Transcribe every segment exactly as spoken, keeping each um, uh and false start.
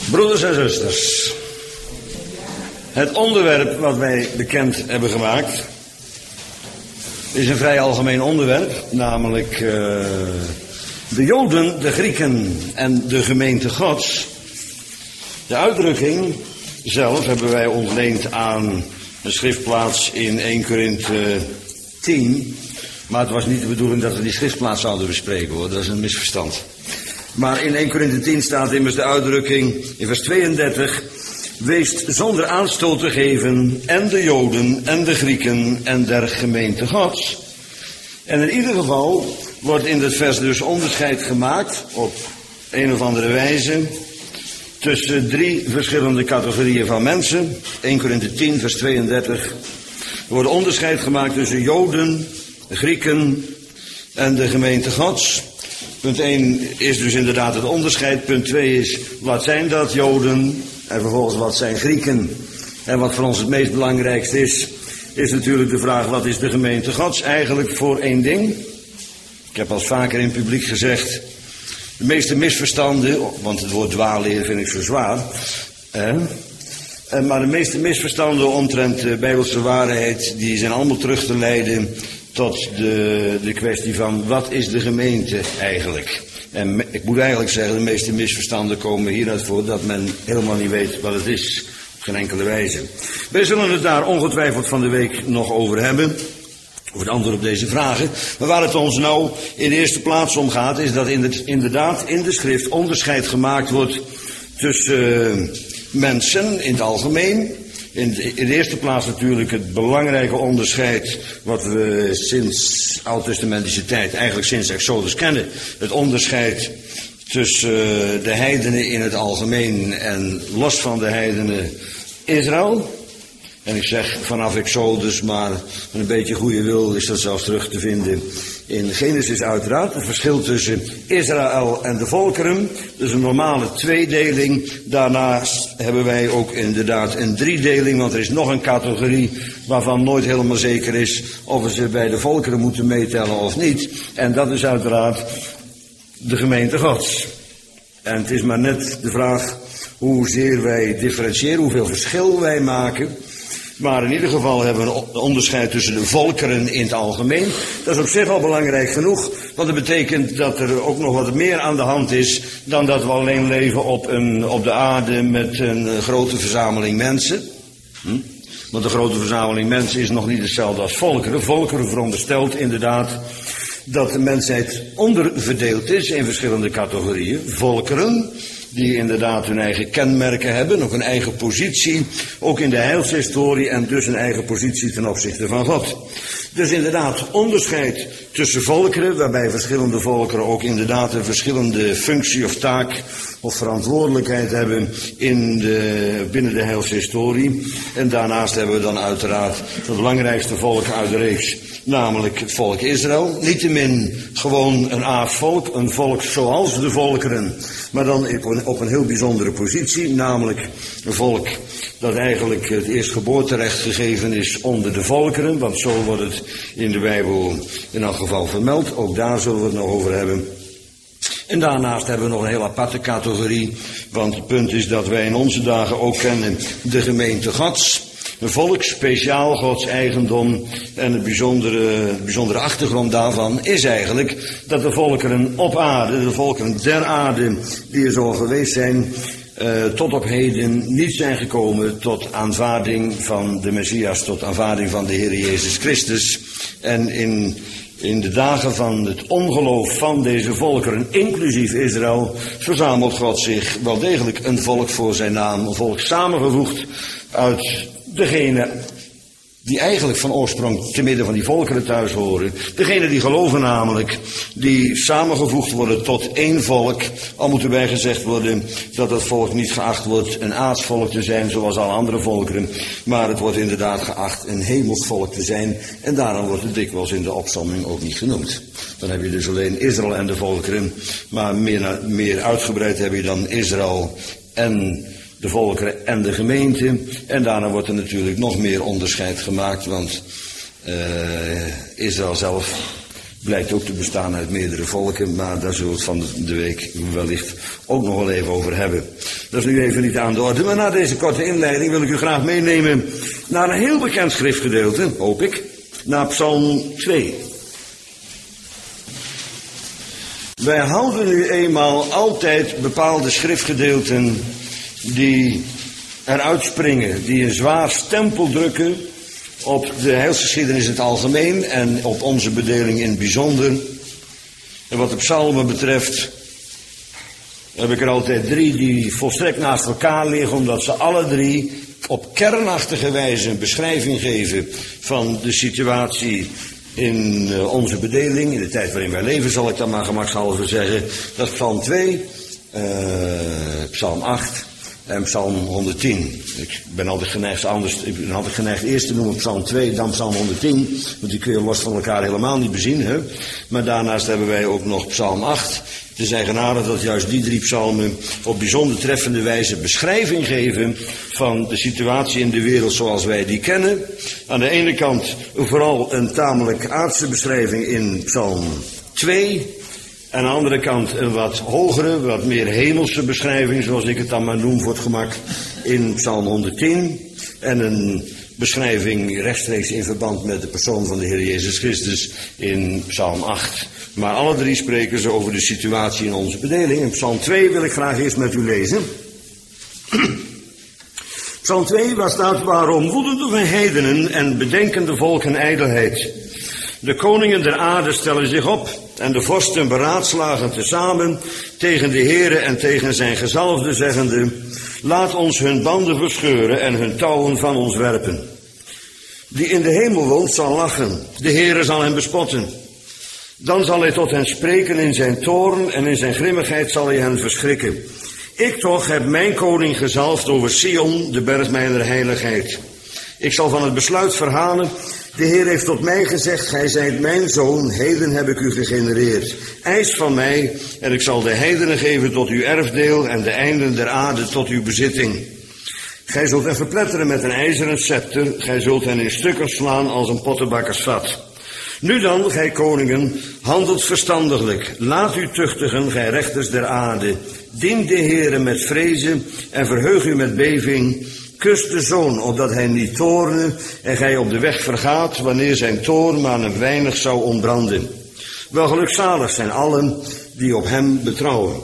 Broeders en zusters, het onderwerp wat wij bekend hebben gemaakt is een vrij algemeen onderwerp, namelijk uh, de Joden, de Grieken en de gemeente Gods. De uitdrukking zelf hebben wij ontleend aan een schriftplaats in eerste Korinthe tien, maar het was niet de bedoeling dat we die schriftplaats zouden bespreken hoor, dat is een misverstand. Maar in eerste Korinthe tien staat immers de uitdrukking in vers tweeëndertig: wees zonder aanstoot te geven en de Joden en de Grieken en der gemeente Gods. En in ieder geval wordt in dit vers dus onderscheid gemaakt op een of andere wijze tussen drie verschillende categorieën van mensen. eerste Korinthe tien vers tweeëndertig. Er wordt onderscheid gemaakt tussen Joden, Grieken en de gemeente Gods. Punt één is dus inderdaad het onderscheid. Punt twee is, wat zijn dat Joden? En vervolgens, wat zijn Grieken? En wat voor ons het meest belangrijkste is, is natuurlijk de vraag, wat is de gemeente Gods eigenlijk voor één ding? Ik heb al vaker in het publiek gezegd, de meeste misverstanden, want het woord dwaalleer vind ik zo zwaar, eh? maar de meeste misverstanden omtrent de Bijbelse waarheid, die zijn allemaal terug te leiden tot de, de kwestie van, wat is de gemeente eigenlijk? En ik moet eigenlijk zeggen, de meeste misverstanden komen hieruit voort dat men helemaal niet weet wat het is. Op geen enkele wijze. Wij zullen het daar ongetwijfeld van de week nog over hebben. Over het antwoord op deze vragen. Maar waar het ons nou in de eerste plaats om gaat, is dat in de, inderdaad in de schrift onderscheid gemaakt wordt tussen uh, mensen in het algemeen. In de, in de eerste plaats natuurlijk het belangrijke onderscheid wat we sinds oud-testamentische tijd, eigenlijk sinds Exodus kennen. Het onderscheid tussen uh, de heidenen in het algemeen en los van de heidenen Israël. En ik zeg vanaf Exodus, maar met een beetje goede wil is dat zelfs terug te vinden in Genesis uiteraard. Het verschil tussen Israël en de volkeren. Dus een normale tweedeling. Daarnaast hebben wij ook inderdaad een driedeling. Want er is nog een categorie waarvan nooit helemaal zeker is of we ze bij de volkeren moeten meetellen of niet. En dat is uiteraard de gemeente Gods. En het is maar net de vraag hoezeer wij differentiëren, hoeveel verschil wij maken. Maar in ieder geval hebben we een onderscheid tussen de volkeren in het algemeen. Dat is op zich al belangrijk genoeg. Want dat betekent dat er ook nog wat meer aan de hand is dan dat we alleen leven op, een, op de aarde met een grote verzameling mensen. Hm? Want een grote verzameling mensen is nog niet hetzelfde als volkeren. Volkeren veronderstelt inderdaad dat de mensheid onderverdeeld is in verschillende categorieën. Volkeren die inderdaad hun eigen kenmerken hebben, ook een eigen positie, ook in de heilshistorie en dus een eigen positie ten opzichte van God. Dus inderdaad onderscheid tussen volkeren, waarbij verschillende volkeren ook inderdaad een verschillende functie of taak of verantwoordelijkheid hebben in de, binnen de heilshistorie. En daarnaast hebben we dan uiteraard het belangrijkste volk uit de reeks, namelijk het volk Israël. Niettemin gewoon een aardvolk, een volk zoals de volkeren, maar dan op een, op een heel bijzondere positie, namelijk een volk dat eigenlijk het eerstgeboorterecht gegeven is onder de volkeren, want zo wordt het in de Bijbel in elk geval vermeld. Ook daar zullen we het nog over hebben. En daarnaast hebben we nog een heel aparte categorie, want het punt is dat wij in onze dagen ook kennen de gemeente Gods. Een volk, speciaal Gods eigendom. En het bijzondere, het bijzondere achtergrond daarvan is eigenlijk dat de volkeren op aarde, de volkeren der aarde die er zo geweest zijn, uh, tot op heden niet zijn gekomen tot aanvaarding van de Messias, tot aanvaarding van de Heer Jezus Christus. En in... In de dagen van het ongeloof van deze volkeren, inclusief Israël, verzamelt God zich wel degelijk een volk voor zijn naam. Een volk samengevoegd uit degene die eigenlijk van oorsprong te midden van die volkeren thuis horen. Degene die geloven namelijk, die samengevoegd worden tot één volk. Al moet erbij gezegd worden dat dat volk niet geacht wordt een aardsvolk te zijn zoals alle andere volkeren. Maar het wordt inderdaad geacht een hemels volk te zijn. En daarom wordt het dikwijls in de opsomming ook niet genoemd. Dan heb je dus alleen Israël en de volkeren. Maar meer, meer uitgebreid heb je dan Israël en de volkeren en de gemeente. En daarna wordt er natuurlijk nog meer onderscheid gemaakt, want uh, Israël zelf blijkt ook te bestaan uit meerdere volken, maar daar zullen we het van de week wellicht ook nog wel even over hebben. Dat is nu even niet aan de orde. Maar na deze korte inleiding wil ik u graag meenemen naar een heel bekend schriftgedeelte, hoop ik. Naar Psalm twee. Wij houden nu eenmaal altijd bepaalde schriftgedeelten die eruit springen, die een zwaar stempel drukken op de heilsgeschiedenis in het algemeen en op onze bedeling in het bijzonder. En wat de psalmen betreft heb ik er altijd drie die volstrekt naast elkaar liggen, omdat ze alle drie op kernachtige wijze een beschrijving geven van de situatie in onze bedeling, in de tijd waarin wij leven, zal ik dan maar gemakshalve zeggen. Dat is Psalm twee, uh, Psalm acht en Psalm honderdtien. Ik ben altijd geneigd, anders, ik ben altijd geneigd eerst te noemen Psalm twee, dan Psalm honderdtien, want die kun je los van elkaar helemaal niet bezien. Hè? Maar daarnaast hebben wij ook nog Psalm acht. Het is eigenaardig dat juist die drie psalmen op bijzonder treffende wijze beschrijving geven van de situatie in de wereld zoals wij die kennen. Aan de ene kant vooral een tamelijk aardse beschrijving in Psalm twee. Aan de andere kant een wat hogere, wat meer hemelse beschrijving, zoals ik het dan maar noem voor het gemak, in Psalm honderdtien. En een beschrijving rechtstreeks in verband met de persoon van de Heer Jezus Christus in Psalm acht. Maar alle drie spreken ze over de situatie in onze bedeling. In Psalm twee wil ik graag eerst met u lezen. Psalm twee, waar staat: waarom woeden de heidenen en bedenken de volken ijdelheid? De koningen der aarde stellen zich op en de vorsten beraadslagen tezamen tegen de Heere en tegen zijn gezalfde, zeggende: laat ons hun banden verscheuren en hun touwen van ons werpen. Die in de hemel woont zal lachen, de Heere zal hem bespotten. Dan zal hij tot hen spreken in zijn toorn en in zijn grimmigheid zal hij hen verschrikken. Ik toch heb mijn koning gezalfd over Sion, de berg mijner heiligheid. Ik zal van het besluit verhalen: de Heer heeft tot mij gezegd, gij zijt mijn zoon, heden heb ik u gegenereerd. Eis van mij, en ik zal de heidenen geven tot uw erfdeel en de einden der aarde tot uw bezitting. Gij zult hen verpletteren met een ijzeren scepter, gij zult hen in stukken slaan als een pottenbakkersvat. Nu dan, gij koningen, handelt verstandiglijk, laat u tuchtigen, gij rechters der aarde. Dien de Heere met vrezen en verheug u met beving. Kus de zoon, opdat hij niet toorne en gij op de weg vergaat, wanneer zijn toorn maar een weinig zou ontbranden. Wel gelukzalig zijn allen die op hem betrouwen.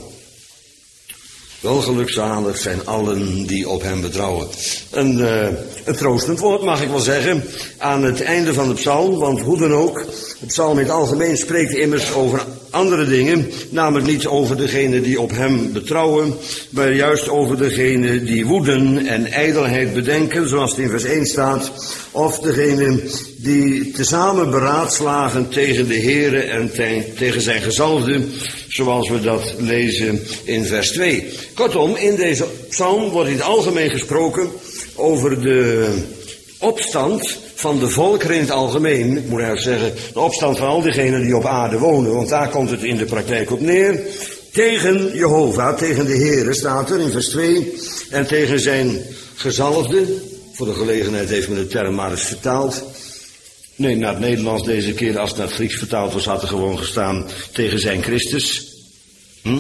Wel gelukzalig zijn allen die op hem betrouwen. Een, uh, een troostend woord, mag ik wel zeggen, aan het einde van de psalm, want hoe dan ook, de psalm in het algemeen spreekt immers over andere dingen, namelijk niet over degene die op hem betrouwen, maar juist over degene die woeden en ijdelheid bedenken, zoals het in vers één staat, of degene die tezamen beraadslagen tegen de Heere en te, tegen zijn gezalfde, zoals we dat lezen in vers twee. Kortom, in deze psalm wordt in het algemeen gesproken over de opstand van de volkeren in het algemeen. Ik moet eigenlijk zeggen, de opstand van al diegenen die op aarde wonen, want daar komt het in de praktijk op neer. Tegen Jehovah, tegen de Heere staat er in vers twee, en tegen zijn gezalfde. Voor de gelegenheid heeft men de term maar eens vertaald. Nee, naar het Nederlands deze keer, als het naar het Grieks vertaald was, had er gewoon gestaan tegen zijn Christus. Hm?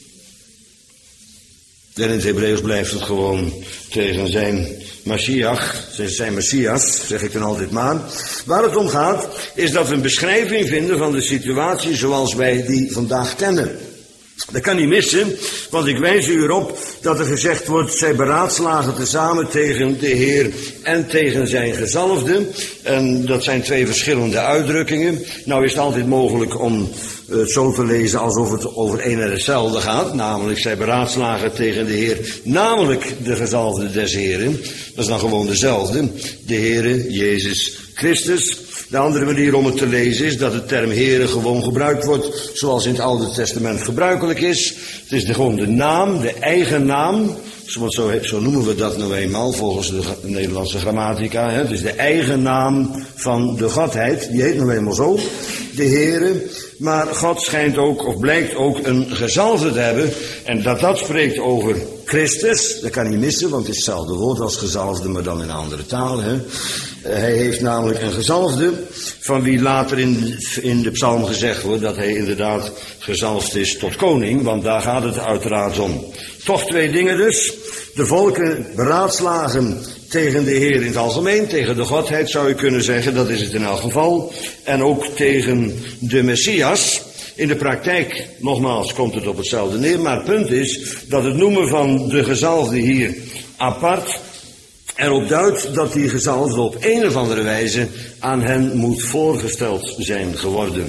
En in het Hebreeuws blijft het gewoon tegen zijn Mashiach, zijn Messias, zeg ik dan altijd maar. Waar het om gaat, is dat we een beschrijving vinden van de situatie zoals wij die vandaag kennen. Dat kan niet missen, want ik wijs u erop dat er gezegd wordt, zij beraadslagen tezamen tegen de Heer en tegen zijn gezalfde. En dat zijn twee verschillende uitdrukkingen. Nou is het altijd mogelijk om het zo te lezen alsof het over een en hetzelfde gaat. Namelijk, zij beraadslagen tegen de Heer, namelijk de gezalfde des Heren. Dat is dan gewoon dezelfde, de Heere Jezus Christus. De andere manier om het te lezen is dat de term Heere gewoon gebruikt wordt zoals in het Oude Testament gebruikelijk is. Het is de, gewoon de naam, de eigen naam. Zo, zo noemen we dat nou eenmaal volgens de Nederlandse grammatica. Hè. Het is de eigen naam van de Godheid. Die heet nou eenmaal zo. de Heere. Maar God schijnt ook, of blijkt ook, een gezalfde te hebben. En dat dat spreekt over Christus, dat kan niet missen, want het is hetzelfde woord als gezalfde, maar dan in een andere taal. Hè. Hij heeft namelijk een gezalfde, van wie later in, in de psalm gezegd wordt dat hij inderdaad gezalfd is tot koning, want daar gaat het uiteraard om. Toch twee dingen dus. De volken beraadslagen tegen de Heer in het algemeen, tegen de Godheid zou je kunnen zeggen, dat is het in elk geval. En ook tegen de Messias. In de praktijk, nogmaals, komt het op hetzelfde neer, maar het punt is dat het noemen van de gezalfde hier apart erop duidt dat die gezalfde op een of andere wijze aan hen moet voorgesteld zijn geworden.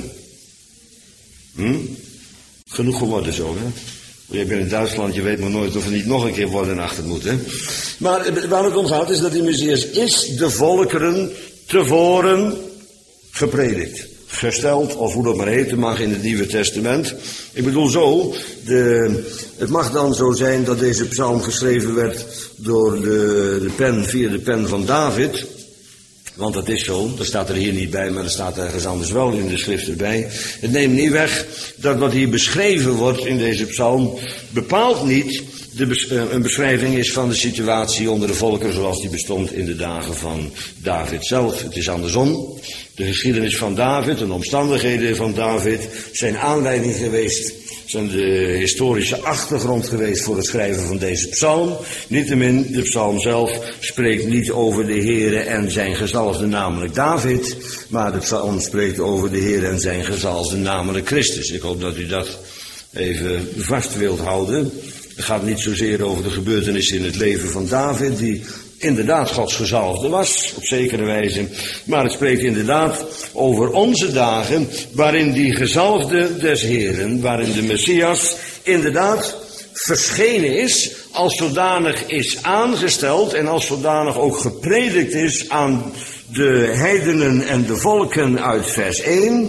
Hm? Genoeg geworden zo, hè? Je bent in Duitsland, je weet maar nooit of er niet nog een keer worden achter moet, hè? Maar waar het om gaat is dat die Messias is de volkeren tevoren gepredikt, gesteld, of hoe dat maar heten mag in het Nieuwe Testament. Ik bedoel zo, de, het mag dan zo zijn dat deze psalm geschreven werd door de, de pen, via de pen van David. Want dat is zo, dat staat er hier niet bij, maar er staat ergens anders wel in de schrift erbij. Het neemt niet weg dat wat hier beschreven wordt in deze psalm bepaald niet de bes- een beschrijving is van de situatie onder de volkeren zoals die bestond in de dagen van David zelf. Het is andersom. De geschiedenis van David en de omstandigheden van David zijn aanleiding geweest, zijn de historische achtergrond geweest voor het schrijven van deze psalm. Niettemin, de psalm zelf spreekt niet over de Heere en zijn gezalfde, namelijk David, maar de psalm spreekt over de Heere en zijn gezalfde, namelijk Christus. Ik hoop dat u dat even vast wilt houden. Het gaat niet zozeer over de gebeurtenissen in het leven van David, die inderdaad Gods gezalfde was, op zekere wijze. Maar het spreekt inderdaad over onze dagen, waarin die gezalfde des Heeren, waarin de Messias inderdaad verschenen is, als zodanig is aangesteld en als zodanig ook gepredikt is aan de heidenen en de volken uit vers één.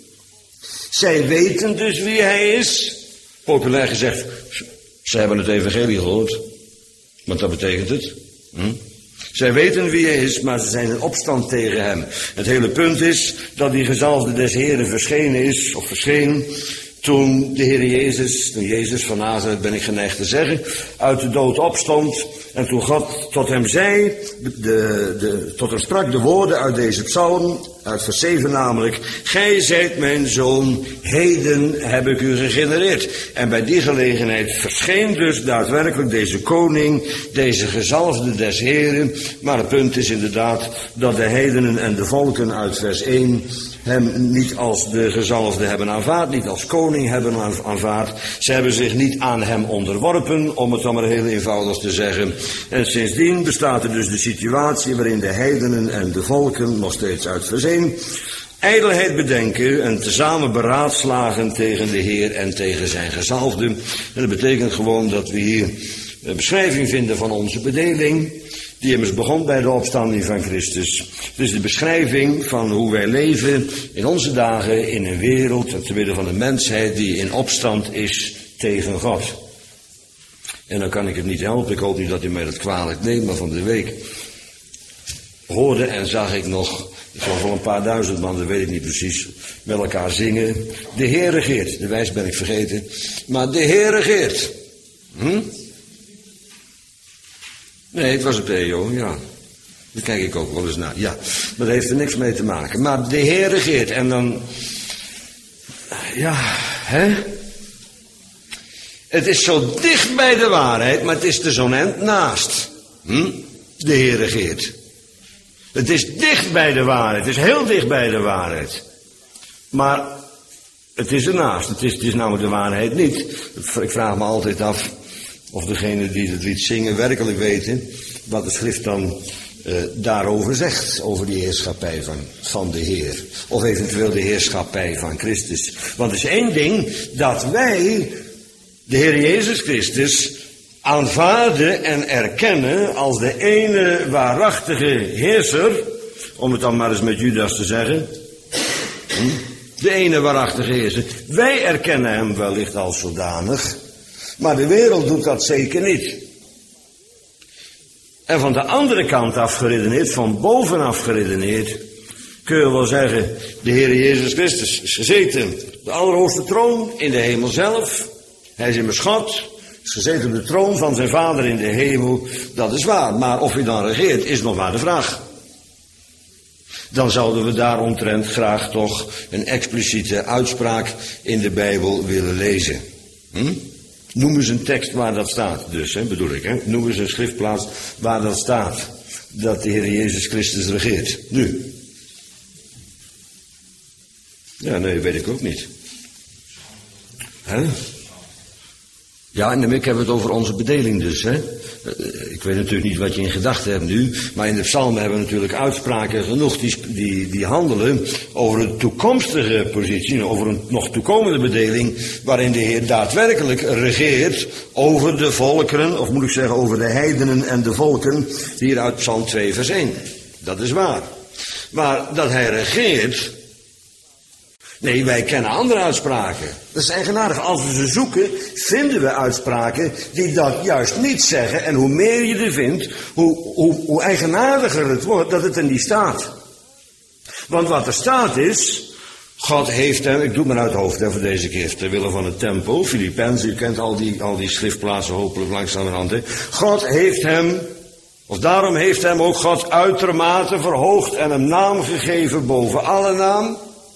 Zij weten dus wie hij is. Populair gezegd, ze hebben het evangelie gehoord. Want dat betekent het. Hm? Zij weten wie hij is, maar ze zijn in opstand tegen hem. Het hele punt is dat die gezalfde des Heren verschenen is, of verscheen, toen de Heer Jezus, toen Jezus van Nazareth, ben ik geneigd te zeggen, uit de dood opstond. En toen God tot hem zei, de, de, de, tot hem sprak de woorden uit deze psalm, uit vers zeven namelijk, gij zijt mijn zoon, heden heb ik u gegenereerd. En bij die gelegenheid verscheen dus daadwerkelijk deze koning, deze gezalfde des Heren. Maar het punt is inderdaad dat de heidenen en de volken uit vers één hem niet als de gezalfde hebben aanvaard, niet als koning hebben aanvaard. Ze hebben zich niet aan hem onderworpen, om het dan maar heel eenvoudig te zeggen. En sindsdien bestaat er dus de situatie waarin de heidenen en de volken, nog steeds uit vers één, ijdelheid bedenken en tezamen beraadslagen tegen de Heer en tegen zijn gezalfde. En dat betekent gewoon dat we hier een beschrijving vinden van onze bedeling, die immers begon bij de opstanding van Christus. Het is de beschrijving van hoe wij leven in onze dagen in een wereld, te midden van de mensheid, die in opstand is tegen God. En dan kan ik het niet helpen, ik hoop niet dat u mij dat kwalijk neemt, maar van de week hoorde en zag ik nog, ik geloof wel een paar duizend man, dat weet ik niet precies, met elkaar zingen. De Heer regeert, de wijs ben ik vergeten, maar de Heer regeert. Hm? Nee, het was het E O, ja. Daar kijk ik ook wel eens naar. Ja, maar dat heeft er niks mee te maken. Maar de Heer regeert en dan, ja, hè? Het is zo dicht bij de waarheid, maar het is er zo'n eind naast. Hm? De Heer regeert. Het is dicht bij de waarheid, het is heel dicht bij de waarheid. Maar het is ernaast, het is, het is namelijk de waarheid niet. Ik vraag me altijd af of degenen die het lied zingen werkelijk weten wat de schrift dan uh, daarover zegt, over die heerschappij van, van de Heer. Of eventueel de heerschappij van Christus. Want het is één ding dat wij de Heer Jezus Christus aanvaarden en erkennen als de ene waarachtige heerser, om het dan maar eens met Judas te zeggen. Hm? De ene waarachtige heerser. Wij erkennen hem wellicht als zodanig, maar de wereld doet dat zeker niet. En van de andere kant af geredeneerd, van bovenaf geredeneerd, kun je wel zeggen, de Heer Jezus Christus is gezeten op de allerhoogste troon in de hemel zelf. Hij is immers God, is gezeten op de troon van zijn Vader in de hemel. Dat is waar, maar of hij dan regeert is nog maar de vraag. Dan zouden we daaromtrent graag toch een expliciete uitspraak in de Bijbel willen lezen. Hm? Noem eens een tekst waar dat staat, dus, hè, bedoel ik. Hè? Noem eens een schriftplaats waar dat staat. Dat de Heer Jezus Christus regeert. Nu. Ja, nee, weet ik ook niet. Hè? Ja, en ik heb het over onze bedeling dus, hè. Ik weet natuurlijk niet wat je in gedachten hebt nu, maar in de psalmen hebben we natuurlijk uitspraken genoeg die, die, die handelen over een toekomstige positie, over een nog toekomende bedeling, waarin de Heer daadwerkelijk regeert over de volkeren, of moet ik zeggen over de heidenen en de volken, hier uit Psalm twee vers één. Dat is waar. Maar dat hij regeert, nee, wij kennen andere uitspraken. Dat is eigenaardig. Als we ze zoeken, vinden we uitspraken die dat juist niet zeggen. En hoe meer je er vindt, hoe, hoe, hoe eigenaardiger het wordt dat het er niet staat. Want wat er staat is, God heeft hem, ik doe het maar uit het hoofd hè, voor deze keer, ter wille van het tempo, Filippenzen, u kent al die, al die schriftplaatsen hopelijk langzamerhand. Hè. God heeft hem, of daarom heeft hem ook God uitermate verhoogd en een naam gegeven boven alle naam.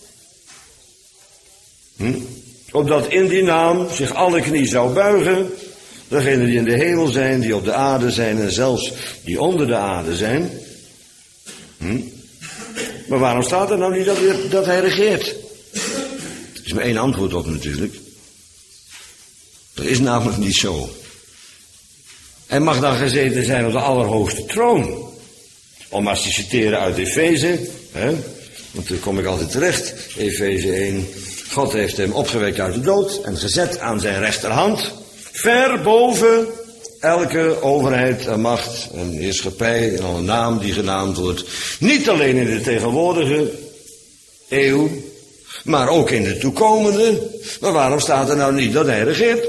Hm? Opdat in die naam zich alle knie zou buigen, degenen die in de hemel zijn, die op de aarde zijn en zelfs die onder de aarde zijn. Hm? Maar waarom staat er nou niet dat, dat hij regeert? Er is maar één antwoord op natuurlijk. Dat is namelijk niet zo. Hij mag dan gezeten zijn op de allerhoogste troon. Om maar te citeren uit Efeze, hè? Want daar kom ik altijd terecht, Efeze één. God heeft hem opgewekt uit de dood en gezet aan zijn rechterhand, ver boven elke overheid en macht en heerschappij en alle naam die genaamd wordt. Niet alleen in de tegenwoordige eeuw, maar ook in de toekomende. Maar waarom staat er nou niet dat hij regeert?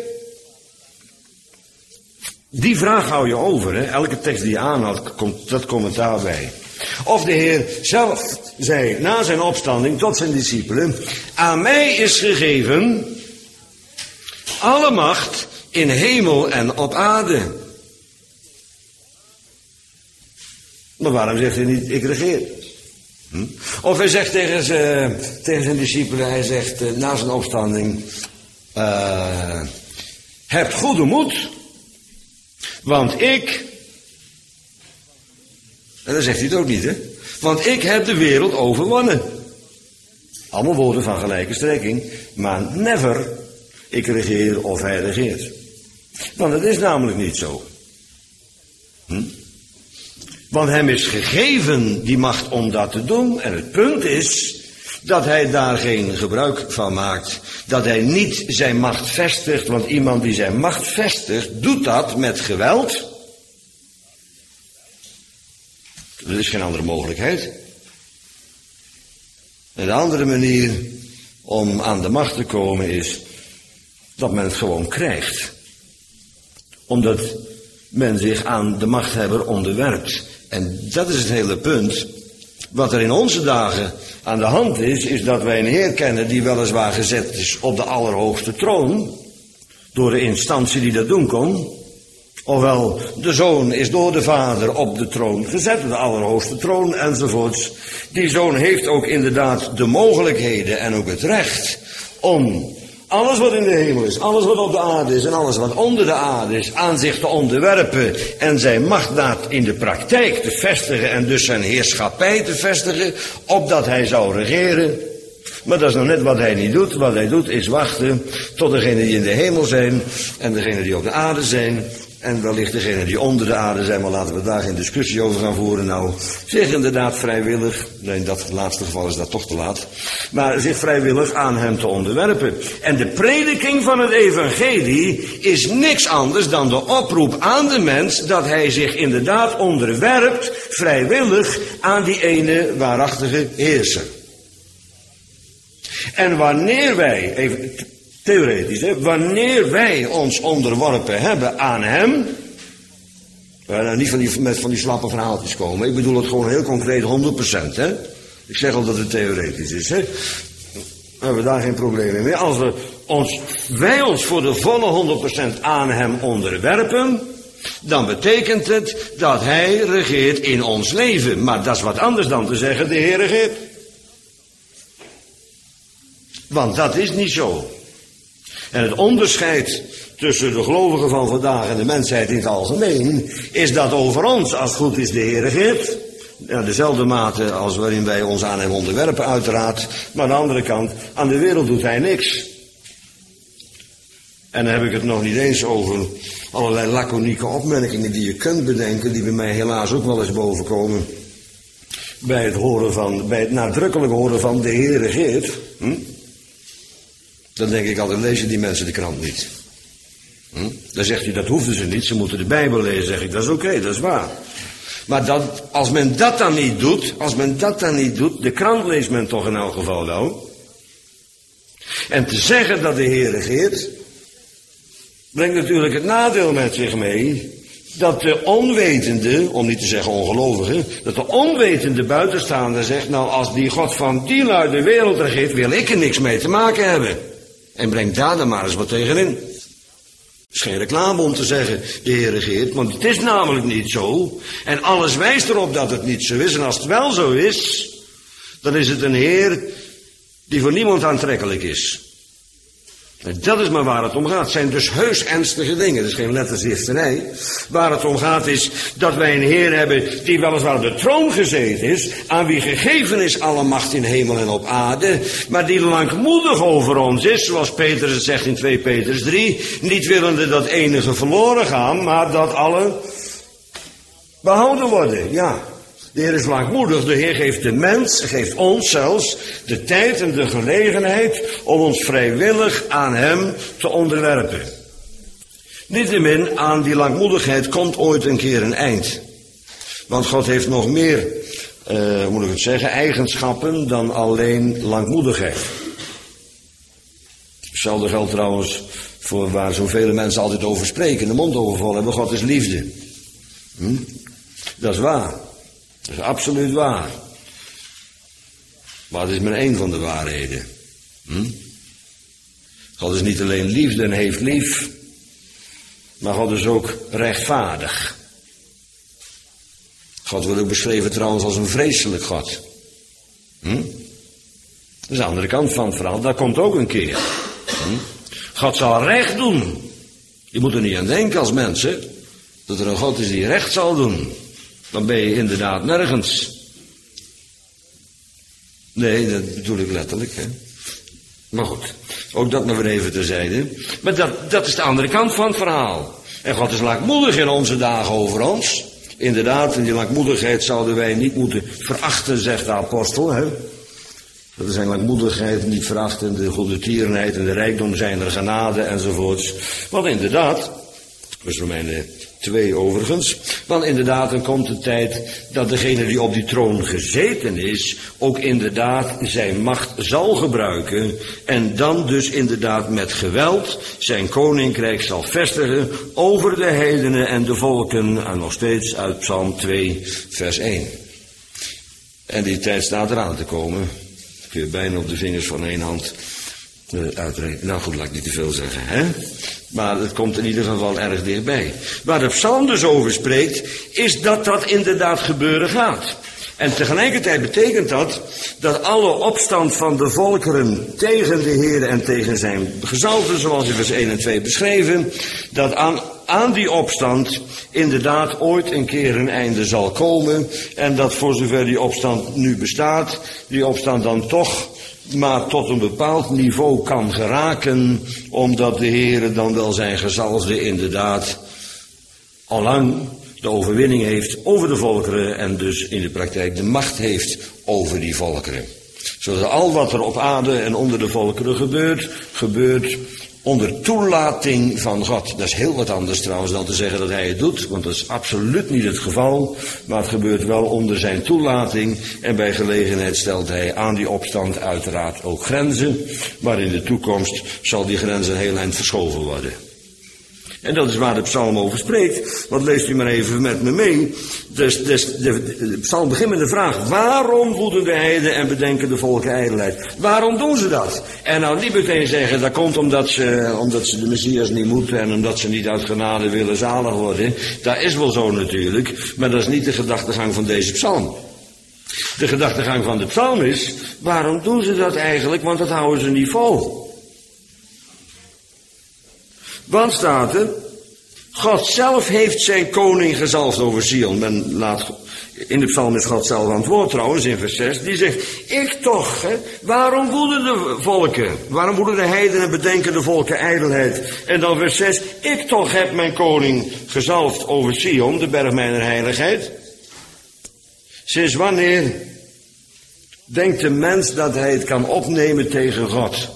Die vraag hou je over, hè? Elke tekst die je aanhaalt, komt dat commentaar bij. Of de Heer zelf zei na zijn opstanding tot zijn discipelen, aan mij is gegeven alle macht in hemel en op aarde. Maar waarom zegt hij niet, ik regeer? Hm? Of hij zegt tegen zijn, tegen zijn discipelen, hij zegt uh, na zijn opstanding, uh, heb goede moed, want ik... En dan zegt hij het ook niet, hè? Want ik heb de wereld overwonnen. Allemaal woorden van gelijke strekking, maar never, ik regeer of hij regeert. Want het is namelijk niet zo. Hm? Want hem is gegeven die macht om dat te doen. En het punt is dat hij daar geen gebruik van maakt. Dat hij niet zijn macht vestigt, want iemand die zijn macht vestigt, doet dat met geweld. Er is geen andere mogelijkheid. En de andere manier om aan de macht te komen is dat men het gewoon krijgt. Omdat men zich aan de machthebber onderwerpt. En dat is het hele punt. Wat er in onze dagen aan de hand is, is dat wij een Heer kennen die weliswaar gezet is op de allerhoogste troon. Door de instantie die dat doen kon. Ofwel, de Zoon is door de Vader op de troon gezet, de allerhoogste troon enzovoorts. Die Zoon heeft ook inderdaad de mogelijkheden en ook het recht om alles wat in de hemel is, alles wat op de aarde is en alles wat onder de aarde is, aan zich te onderwerpen en zijn machtdaad in de praktijk te vestigen en dus zijn heerschappij te vestigen, opdat hij zou regeren. Maar dat is nou net wat hij niet doet. Wat hij doet is wachten tot degenen die in de hemel zijn en degenen die op de aarde zijn. En wellicht degenen die onder de aarde zijn, maar laten we daar geen discussie over gaan voeren. Nou, zich inderdaad vrijwillig, nee, in dat laatste geval is dat toch te laat, maar zich vrijwillig aan hem te onderwerpen. En de prediking van het evangelie is niks anders dan de oproep aan de mens dat hij zich inderdaad onderwerpt, vrijwillig, aan die ene waarachtige heerser. En wanneer wij, even theoretisch, hè, wanneer wij ons onderworpen hebben aan hem, uh, niet van die, met van die slappe verhaaltjes komen, ik bedoel het gewoon heel concreet honderd procent, hè. Ik zeg al dat het theoretisch is, hè. We hebben daar geen probleem mee. Als we ons, wij ons voor de volle honderd procent aan hem onderwerpen, dan betekent het dat hij regeert in ons leven. Maar dat is wat anders dan te zeggen, de Heer regeert. Want dat is niet zo. En het onderscheid tussen de gelovigen van vandaag en de mensheid in het algemeen is dat over ons, als het goed is, de Heer regeert. Ja, dezelfde mate als waarin wij ons aan hem onderwerpen, uiteraard. Maar aan de andere kant, aan de wereld doet hij niks. En dan heb ik het nog niet eens over allerlei laconieke opmerkingen die je kunt bedenken, die bij mij helaas ook wel eens bovenkomen. Bij het horen van, bij het nadrukkelijk horen van de Heer regeert. Hm? Dan denk ik altijd, lezen die mensen de krant niet. Hm? Dan zegt hij, dat hoefden ze niet, ze moeten de Bijbel lezen. Zeg ik, dat is oké, okay, dat is waar. Maar dat, als men dat dan niet doet, als men dat dan niet doet, de krant leest men toch in elk geval wel. En te zeggen dat de Heer regeert, brengt natuurlijk het nadeel met zich mee, dat de onwetende, om niet te zeggen ongelovige, dat de onwetende buitenstaander zegt, nou als die God van die lui de wereld regeert, wil ik er niks mee te maken hebben. En breng daar dan maar eens wat tegenin. Het is geen reclame om te zeggen, de Heer regeert, want het is namelijk niet zo. En alles wijst erop dat het niet zo is. En als het wel zo is, dan is het een Heer die voor niemand aantrekkelijk is. En dat is maar waar het om gaat. Het zijn dus heus ernstige dingen. Het is geen letterzifterij. Waar het om gaat is dat wij een Heer hebben die weliswaar op de troon gezeten is, aan wie gegeven is alle macht in hemel en op aarde, maar die langmoedig over ons is, zoals Petrus het zegt in twee Petrus drie, niet willende dat enige verloren gaan, maar dat alle behouden worden. Ja. De Heer is langmoedig, de Heer geeft de mens, geeft ons zelfs de tijd en de gelegenheid om ons vrijwillig aan hem te onderwerpen. Niettemin, aan die langmoedigheid komt ooit een keer een eind. Want God heeft nog meer, uh, hoe moet ik het zeggen, eigenschappen dan alleen langmoedigheid. Hetzelfde geldt trouwens voor waar zoveel mensen altijd over spreken, de mond over vol hebben, God is liefde. Hm? Dat is waar. Dat is absoluut waar. Maar het is maar één van de waarheden. Hm? God is niet alleen liefde en heeft lief, maar God is ook rechtvaardig. God wordt ook beschreven trouwens als een vreselijk God. Hm? Dat is de andere kant van het verhaal, dat komt ook een keer. Hm? God zal recht doen. Je moet er niet aan denken als mensen, dat er een God is die recht zal doen. Dan ben je inderdaad nergens. Nee, dat bedoel ik letterlijk, hè. Maar goed, ook dat maar weer even terzijde. Maar dat, dat is de andere kant van het verhaal. En God is lankmoedig in onze dagen over ons. Inderdaad, en die lankmoedigheid zouden wij niet moeten verachten, zegt de apostel, hè. Dat is zijn lankmoedigheid niet verachten, de goede tierenheid en de rijkdom zijn er genade enzovoorts. Want inderdaad, dat is Romeinen twee overigens, want inderdaad dan komt de tijd dat degene die op die troon gezeten is, ook inderdaad zijn macht zal gebruiken en dan dus inderdaad met geweld zijn koninkrijk zal vestigen over de heidenen en de volken, en nog steeds uit Psalm twee vers één. En die tijd staat eraan te komen. Kun je bijna op de vingers van één hand uh, uitrekenen. Nou goed, laat ik niet te veel zeggen, hè? Maar het komt in ieder geval erg dichtbij. Waar de psalm dus over spreekt, is dat dat inderdaad gebeuren gaat. En tegelijkertijd betekent dat dat alle opstand van de volkeren tegen de Heer en tegen zijn gezalfden, zoals in vers één en twee beschreven, dat aan, aan die opstand inderdaad ooit een keer een einde zal komen. En dat voor zover die opstand nu bestaat, die opstand dan toch maar tot een bepaald niveau kan geraken, omdat de Heer dan wel zijn gezalfde inderdaad allang de overwinning heeft over de volkeren en dus in de praktijk de macht heeft over die volkeren. Zodat al wat er op aarde en onder de volkeren gebeurt, gebeurt onder toelating van God. Dat is heel wat anders trouwens dan te zeggen dat hij het doet, want dat is absoluut niet het geval. Maar het gebeurt wel onder zijn toelating en bij gelegenheid stelt hij aan die opstand uiteraard ook grenzen. Maar in de toekomst zal die grenzen heel eind verschoven worden. En dat is waar de psalm over spreekt. Want leest u maar even met me mee. Dus, dus de, de psalm begint met de vraag: waarom woeden de heiden en bedenken de volken ijdelheid? Waarom doen ze dat? En nou niet meteen zeggen dat komt omdat ze, omdat ze de Messias niet moeten en omdat ze niet uit genade willen zalig worden. Dat is wel zo natuurlijk, maar dat is niet de gedachtegang van deze psalm. De gedachtegang van de psalm is: waarom doen ze dat eigenlijk? Want dat houden ze niet vol. Want staat er: God zelf heeft zijn koning gezalfd over Sion. Men laat, in de psalm is God zelf aan het woord trouwens, in vers zes. Die zegt: ik toch, hè, waarom woeden de volken? Waarom woeden de heidenen en bedenken de volken ijdelheid? En dan vers zes: ik toch heb mijn koning gezalfd over Sion, de berg mijner heiligheid. Sinds wanneer denkt de mens dat hij het kan opnemen tegen God?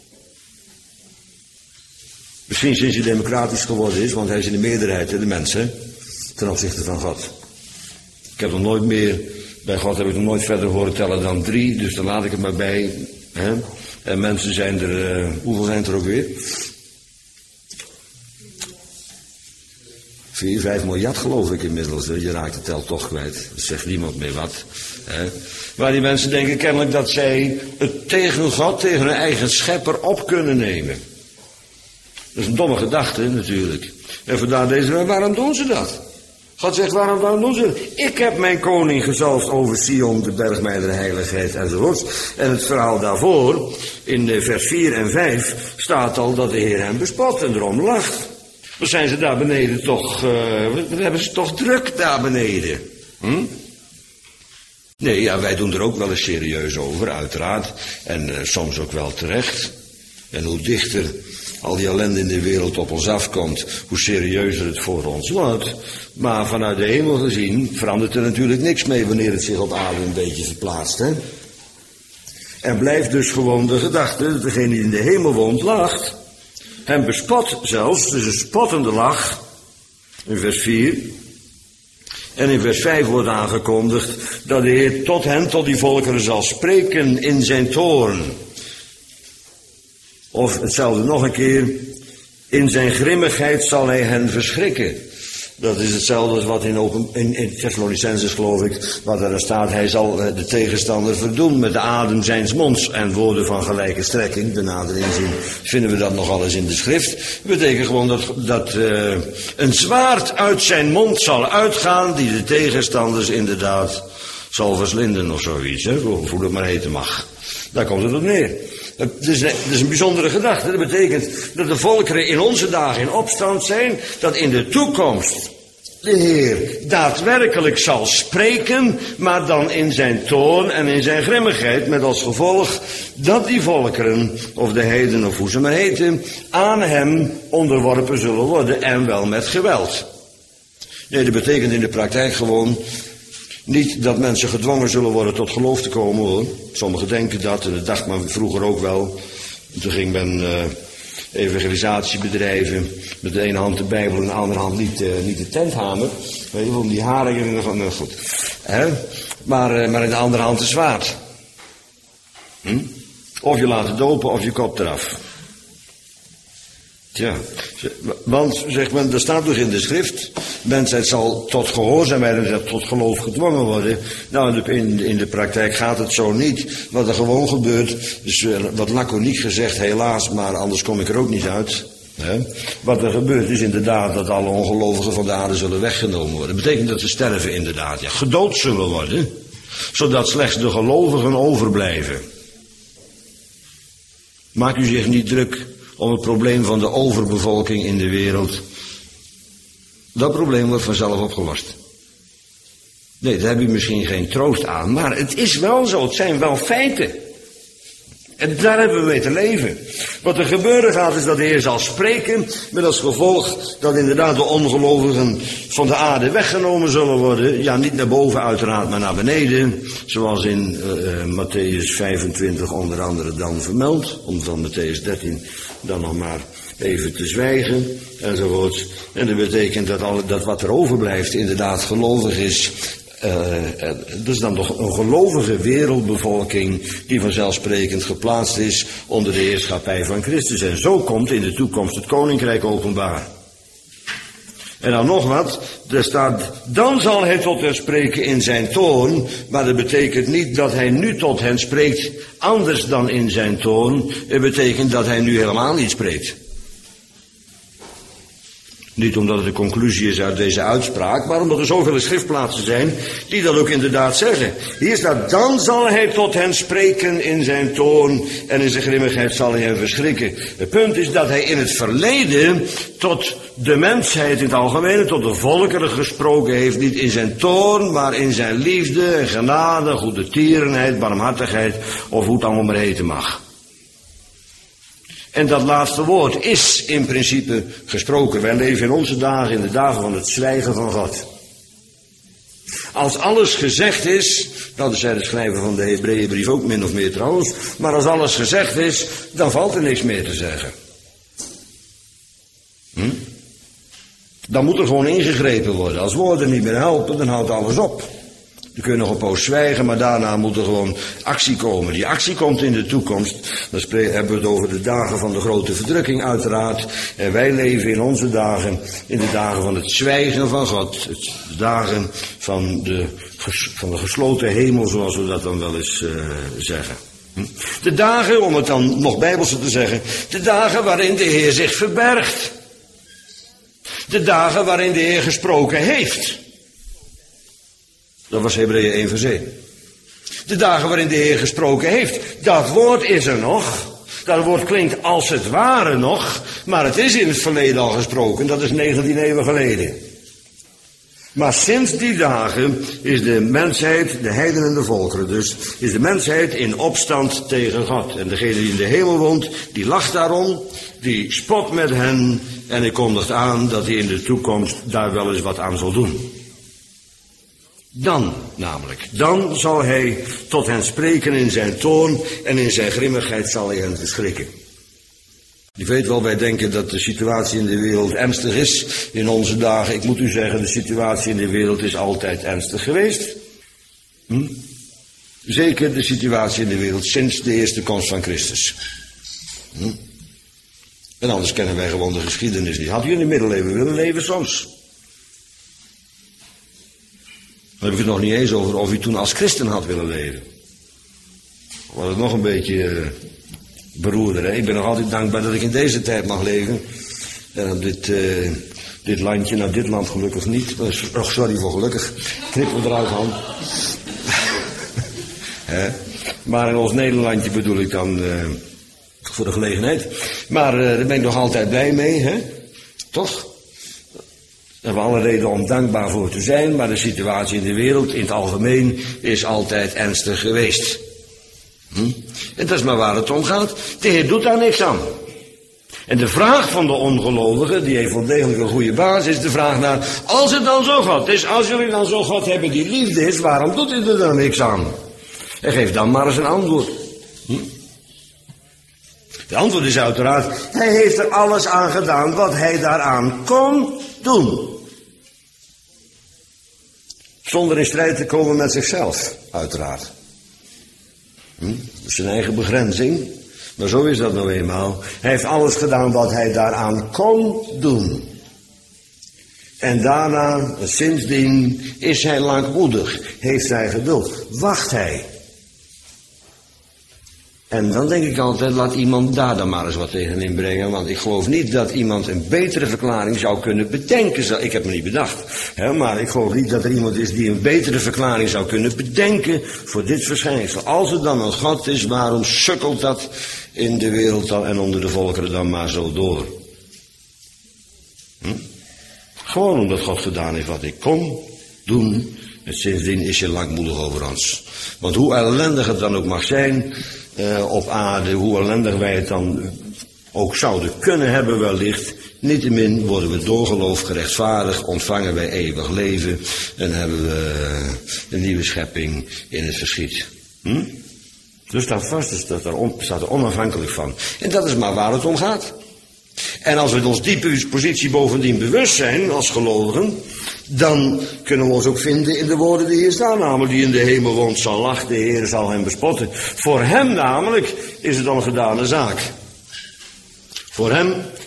Misschien sinds hij democratisch geworden is, want hij is in de meerderheid, de mensen, ten opzichte van God. Ik heb nog nooit meer, bij God heb ik nog nooit verder horen tellen dan drie, dus dan laat ik het maar bij. Hè? En mensen zijn er, uh, hoeveel zijn er ook weer? Vier, vijf miljard geloof ik inmiddels. Hè? Je raakt de tel toch kwijt. Dat zegt niemand meer wat. Hè? Maar die mensen denken kennelijk dat zij het tegen God, tegen hun eigen schepper op kunnen nemen. Dat is een domme gedachte natuurlijk. En vandaar deze, waarom doen ze dat? God zegt, waarom, waarom doen ze dat? Ik heb mijn koning gezalfd over Sion, de berg mijner heiligheid enzovoort. En het verhaal daarvoor, in vers vier en vijf, staat al dat de Heer hem bespot en erom lacht. Dan zijn ze daar beneden toch, uh, we hebben ze toch druk daar beneden. Hm? Nee, ja, wij doen er ook wel eens serieus over, uiteraard. En uh, soms ook wel terecht. En hoe dichter al die ellende in de wereld op ons afkomt, hoe serieuzer het voor ons wordt. Maar vanuit de hemel gezien verandert er natuurlijk niks mee wanneer het zich op aarde een beetje verplaatst. Hè? En blijft dus gewoon de gedachte dat degene die in de hemel woont lacht. Hem bespot zelfs, dus een spottende lach, in vers vier. En in vers vijf wordt aangekondigd dat de Heer tot hen, tot die volkeren zal spreken in zijn toorn. Of hetzelfde nog een keer, in zijn grimmigheid zal hij hen verschrikken. Dat is hetzelfde als wat in, open, in, in Thessalonicenses geloof ik, wat er staat: hij zal de tegenstander verdoen met de adem zijns monds. En woorden van gelijke strekking, de nadere inzien, vinden we dat nogal eens in de schrift. Dat betekent gewoon dat, dat uh, een zwaard uit zijn mond zal uitgaan, die de tegenstanders inderdaad zal verslinden of zoiets, hè, hoe het maar heten mag. Daar komt het op neer. Dat is, dat is een bijzondere gedachte. Dat betekent dat de volkeren in onze dagen in opstand zijn, dat in de toekomst de Heer daadwerkelijk zal spreken, maar dan in zijn toorn en in zijn grimmigheid, met als gevolg dat die volkeren, of de heiden of hoe ze maar heten, aan hem onderworpen zullen worden, en wel met geweld. Nee, dat betekent in de praktijk gewoon niet dat mensen gedwongen zullen worden tot geloof te komen, hoor. Sommigen denken dat, en dat dacht men vroeger ook wel. Toen ging men uh, evangelisatie bedrijven, met de ene hand de Bijbel en de andere hand niet, uh, niet de tenthamer. Weet je, om die haringen van, nou goed. Hè? Maar, uh, maar in de andere hand het zwaard. Hm? Of je laat het dopen of je kop eraf. Tja, want, zegt men, er staat dus in de schrift, mensheid zal tot gehoorzaamheid en tot geloof gedwongen worden. Nou, in de, in de praktijk gaat het zo niet. Wat er gewoon gebeurt, dus wat laconiek gezegd, helaas, maar anders kom ik er ook niet uit. Hè? Wat er gebeurt is inderdaad dat alle ongelovigen van de aarde zullen weggenomen worden. Dat betekent dat ze sterven inderdaad, ja, gedood zullen worden, zodat slechts de gelovigen overblijven. Maak u zich niet druk om het probleem van de overbevolking in de wereld. Dat probleem wordt vanzelf opgelost. Nee, daar heb je misschien geen troost aan, maar het is wel zo, het zijn wel feiten. En daar hebben we mee te leven. Wat er gebeuren gaat is dat de Heer zal spreken, met als gevolg dat inderdaad de ongelovigen van de aarde weggenomen zullen worden. Ja, niet naar boven uiteraard, maar naar beneden. Zoals in uh, Matthäus vijfentwintig onder andere dan vermeld. Om van Matthäus dertien dan nog maar even te zwijgen enzovoort. En dat betekent dat, al, dat wat er overblijft inderdaad gelovig is. Uh, dus dan nog een gelovige wereldbevolking die vanzelfsprekend geplaatst is onder de heerschappij van Christus. En zo komt in de toekomst het koninkrijk openbaar. En dan nog wat, er staat, dan zal hij tot hen spreken in zijn toon, maar dat betekent niet dat hij nu tot hen spreekt anders dan in zijn toon. Het betekent dat hij nu helemaal niet spreekt. Niet omdat het de conclusie is uit deze uitspraak, maar omdat er zoveel schriftplaatsen zijn die dat ook inderdaad zeggen. Hier staat, dan zal hij tot hen spreken in zijn toon en in zijn grimmigheid zal hij hen verschrikken. Het punt is dat hij in het verleden tot de mensheid in het algemeen, tot de volkeren gesproken heeft, niet in zijn toon, maar in zijn liefde en genade, goede tierenheid, barmhartigheid of hoe het allemaal maar heten mag. En dat laatste woord is in principe gesproken. Wij leven in onze dagen, in de dagen van het zwijgen van God. Als alles gezegd is, dat zei de schrijver van de Hebreeënbrief ook min of meer trouwens, maar als alles gezegd is, dan valt er niks meer te zeggen. Hm? Dan moet er gewoon ingegrepen worden. Als woorden niet meer helpen, dan houdt alles op. We kunnen nog een poos zwijgen, maar daarna moet er gewoon actie komen. Die actie komt in de toekomst. Dan hebben we het over de dagen van de grote verdrukking uiteraard. En wij leven in onze dagen, in de dagen van het zwijgen van God. De dagen van de, van de gesloten hemel, zoals we dat dan wel eens uh, zeggen. De dagen, om het dan nog bijbelse te zeggen, de dagen waarin de Heer zich verbergt. De dagen waarin de Heer gesproken heeft. Dat was Hebreeën één vers één. De dagen waarin de Heer gesproken heeft. Dat woord is er nog. Dat woord klinkt als het ware nog. Maar het is in het verleden al gesproken. Dat is negentien eeuwen geleden. Maar sinds die dagen is de mensheid, de heidenen en de volkeren dus, is de mensheid in opstand tegen God. En degene die in de hemel woont, die lacht daarom. Die spot met hen. En hij kondigt aan dat hij in de toekomst daar wel eens wat aan zal doen. Dan namelijk, dan zal hij tot hen spreken in zijn toon en in zijn grimmigheid zal hij hen verschrikken. Je weet wel, wij denken dat de situatie in de wereld ernstig is in onze dagen. Ik moet u zeggen, de situatie in de wereld is altijd ernstig geweest. Hm? Zeker de situatie in de wereld sinds de eerste komst van Christus. Hm? En anders kennen wij gewoon de geschiedenis niet. Had u in de middeleeuwen willen leven soms? Dan heb ik het nog niet eens over of u toen als christen had willen leven. Was het nog een beetje uh, beroerder. Hè? Ik ben nog altijd dankbaar dat ik in deze tijd mag leven. En op dit, uh, dit landje, nou dit land gelukkig niet. Oh, sorry voor gelukkig. Knippen we eruit aan. Maar in ons Nederlandje bedoel ik dan uh, voor de gelegenheid. Maar uh, daar ben ik nog altijd blij mee, hè? Toch? Daar hebben we alle reden om dankbaar voor te zijn, maar de situatie in de wereld in het algemeen is altijd ernstig geweest. Hm? En dat is maar waar het om gaat. De Heer doet daar niks aan. En de vraag van de ongelovigen, die heeft wel degelijk een goede basis, is de vraag naar, als het dan zo God is, als jullie dan zo God hebben die liefde is, waarom doet hij er dan niks aan? En geef dan maar eens een antwoord. Hm? De antwoord is uiteraard, hij heeft er alles aan gedaan wat hij daaraan kon doen. Zonder in strijd te komen met zichzelf, uiteraard. Hm? Dat is zijn eigen begrenzing. Maar zo is dat nou eenmaal. Hij heeft alles gedaan wat hij daaraan kon doen. En daarna, sindsdien, is hij langmoedig. Heeft hij geduld. Wacht hij. En dan denk ik altijd, laat iemand daar dan maar eens wat tegen inbrengen. Want ik geloof niet dat iemand een betere verklaring zou kunnen bedenken. Ik heb me niet bedacht. Hè, maar ik geloof niet dat er iemand is die een betere verklaring zou kunnen bedenken voor dit verschijnsel. Als het dan een God is, waarom sukkelt dat in de wereld dan en onder de volkeren dan maar zo door? Hm? Gewoon omdat God gedaan heeft wat ik kon doen. En sindsdien is hij langmoedig over ons. Want hoe ellendig het dan ook mag zijn uh, op aarde, hoe ellendig wij het dan ook zouden kunnen hebben wellicht, niettemin worden we door geloof gerechtvaardigd, ontvangen wij eeuwig leven en hebben we een nieuwe schepping in het verschiet. Hm? Dus staat vast, dus dat er on, staat er onafhankelijk van. En dat is maar waar het om gaat. En als we ons diepe positie bovendien bewust zijn als gelovigen, dan kunnen we ons ook vinden in de woorden die hier staan. Namelijk, die in de hemel woont zal lachen, de Heer zal hem bespotten. Voor hem namelijk is het al een gedane zaak. Voor hem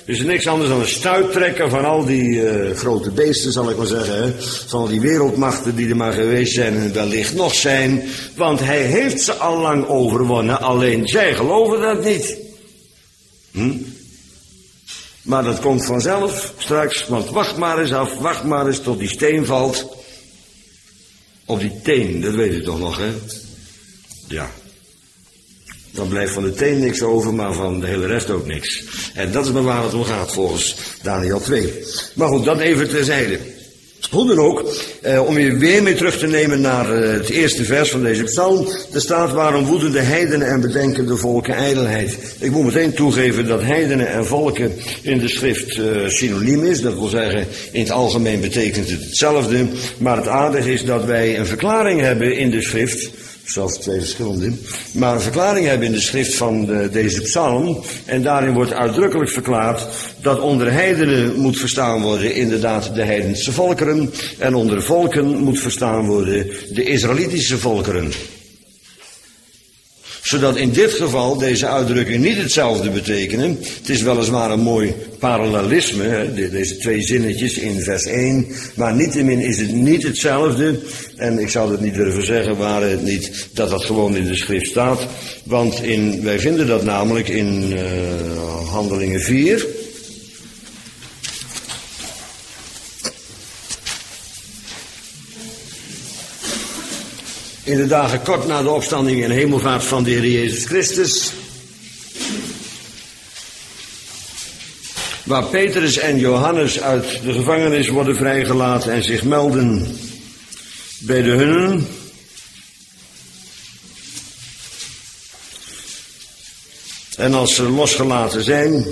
is niks anders dan een stuiptrekker van al die uh, grote beesten, zal ik maar zeggen. Hè? Van al die wereldmachten die er maar geweest zijn en wellicht nog zijn. Want hij heeft ze al lang overwonnen, alleen zij geloven dat niet. Hm? Maar dat komt vanzelf straks, want wacht maar eens af, wacht maar eens tot die steen valt. Op die teen, dat weet u toch nog, hè? Ja. Dan blijft van de teen niks over, maar van de hele rest ook niks. En dat is maar waar het om gaat, volgens Daniel twee. Maar goed, dat even terzijde. Hoe dan ook, eh, om je weer mee terug te nemen naar eh, het eerste vers van deze psalm. Er staat: waarom woeden de heidenen en bedenken de volken ijdelheid. Ik moet meteen toegeven dat heidenen en volken in de schrift eh, synoniem is. Dat wil zeggen, in het algemeen betekent het hetzelfde. Maar het aardige is dat wij een verklaring hebben in de schrift. Zelfs twee verschillende. Maar een verklaring hebben in de schrift van de, deze psalm. En daarin wordt uitdrukkelijk verklaard dat onder heidenen moet verstaan worden inderdaad de heidense volkeren. En onder volken moet verstaan worden de Israëlitische volkeren. Zodat in dit geval deze uitdrukking niet hetzelfde betekenen. Het is weliswaar een mooi parallelisme, hè, deze twee zinnetjes in vers één. Maar niettemin is het niet hetzelfde. En ik zou dat niet durven zeggen, waren het niet dat dat gewoon in de schrift staat. Want in, wij vinden dat namelijk in uh, Handelingen vier. In de dagen kort na de opstanding en hemelvaart van de Heer Jezus Christus. Waar Petrus en Johannes uit de gevangenis worden vrijgelaten en zich melden bij de hunnen. En als ze losgelaten zijn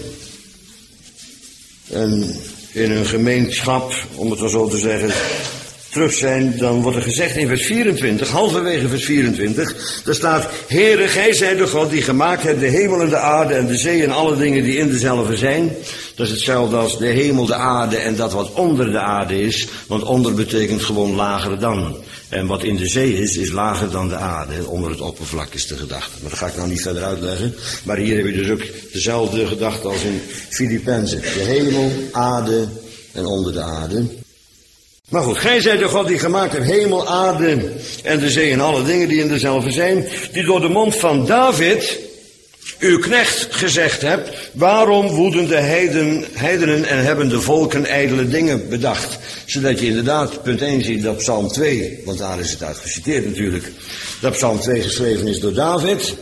en in hun gemeenschap, om het maar zo te zeggen, terug zijn, dan wordt er gezegd in vers vierentwintig, halverwege vers vierentwintig, daar staat: Heere, gij zijt de God die gemaakt hebt de hemel en de aarde en de zee en alle dingen die in dezelfde zijn. Dat is hetzelfde als de hemel, de aarde en dat wat onder de aarde is, want onder betekent gewoon lager dan. En wat in de zee is, is lager dan de aarde. Onder het oppervlak is de gedachte. Maar dat ga ik nou niet verder uitleggen. Maar hier heb je dus ook dezelfde gedachte als in Filippenzen. De hemel, aarde en onder de aarde. Maar goed, gij zijt de God die gemaakt hebt hemel, aarde en de zee en alle dingen die in dezelfde zijn. Die door de mond van David, uw knecht, gezegd hebt: waarom woeden de heiden, heidenen en hebben de volken ijdele dingen bedacht. Zodat je inderdaad, punt één, ziet dat Psalm twee, want daar is het uit geciteerd natuurlijk, dat Psalm twee geschreven is door David.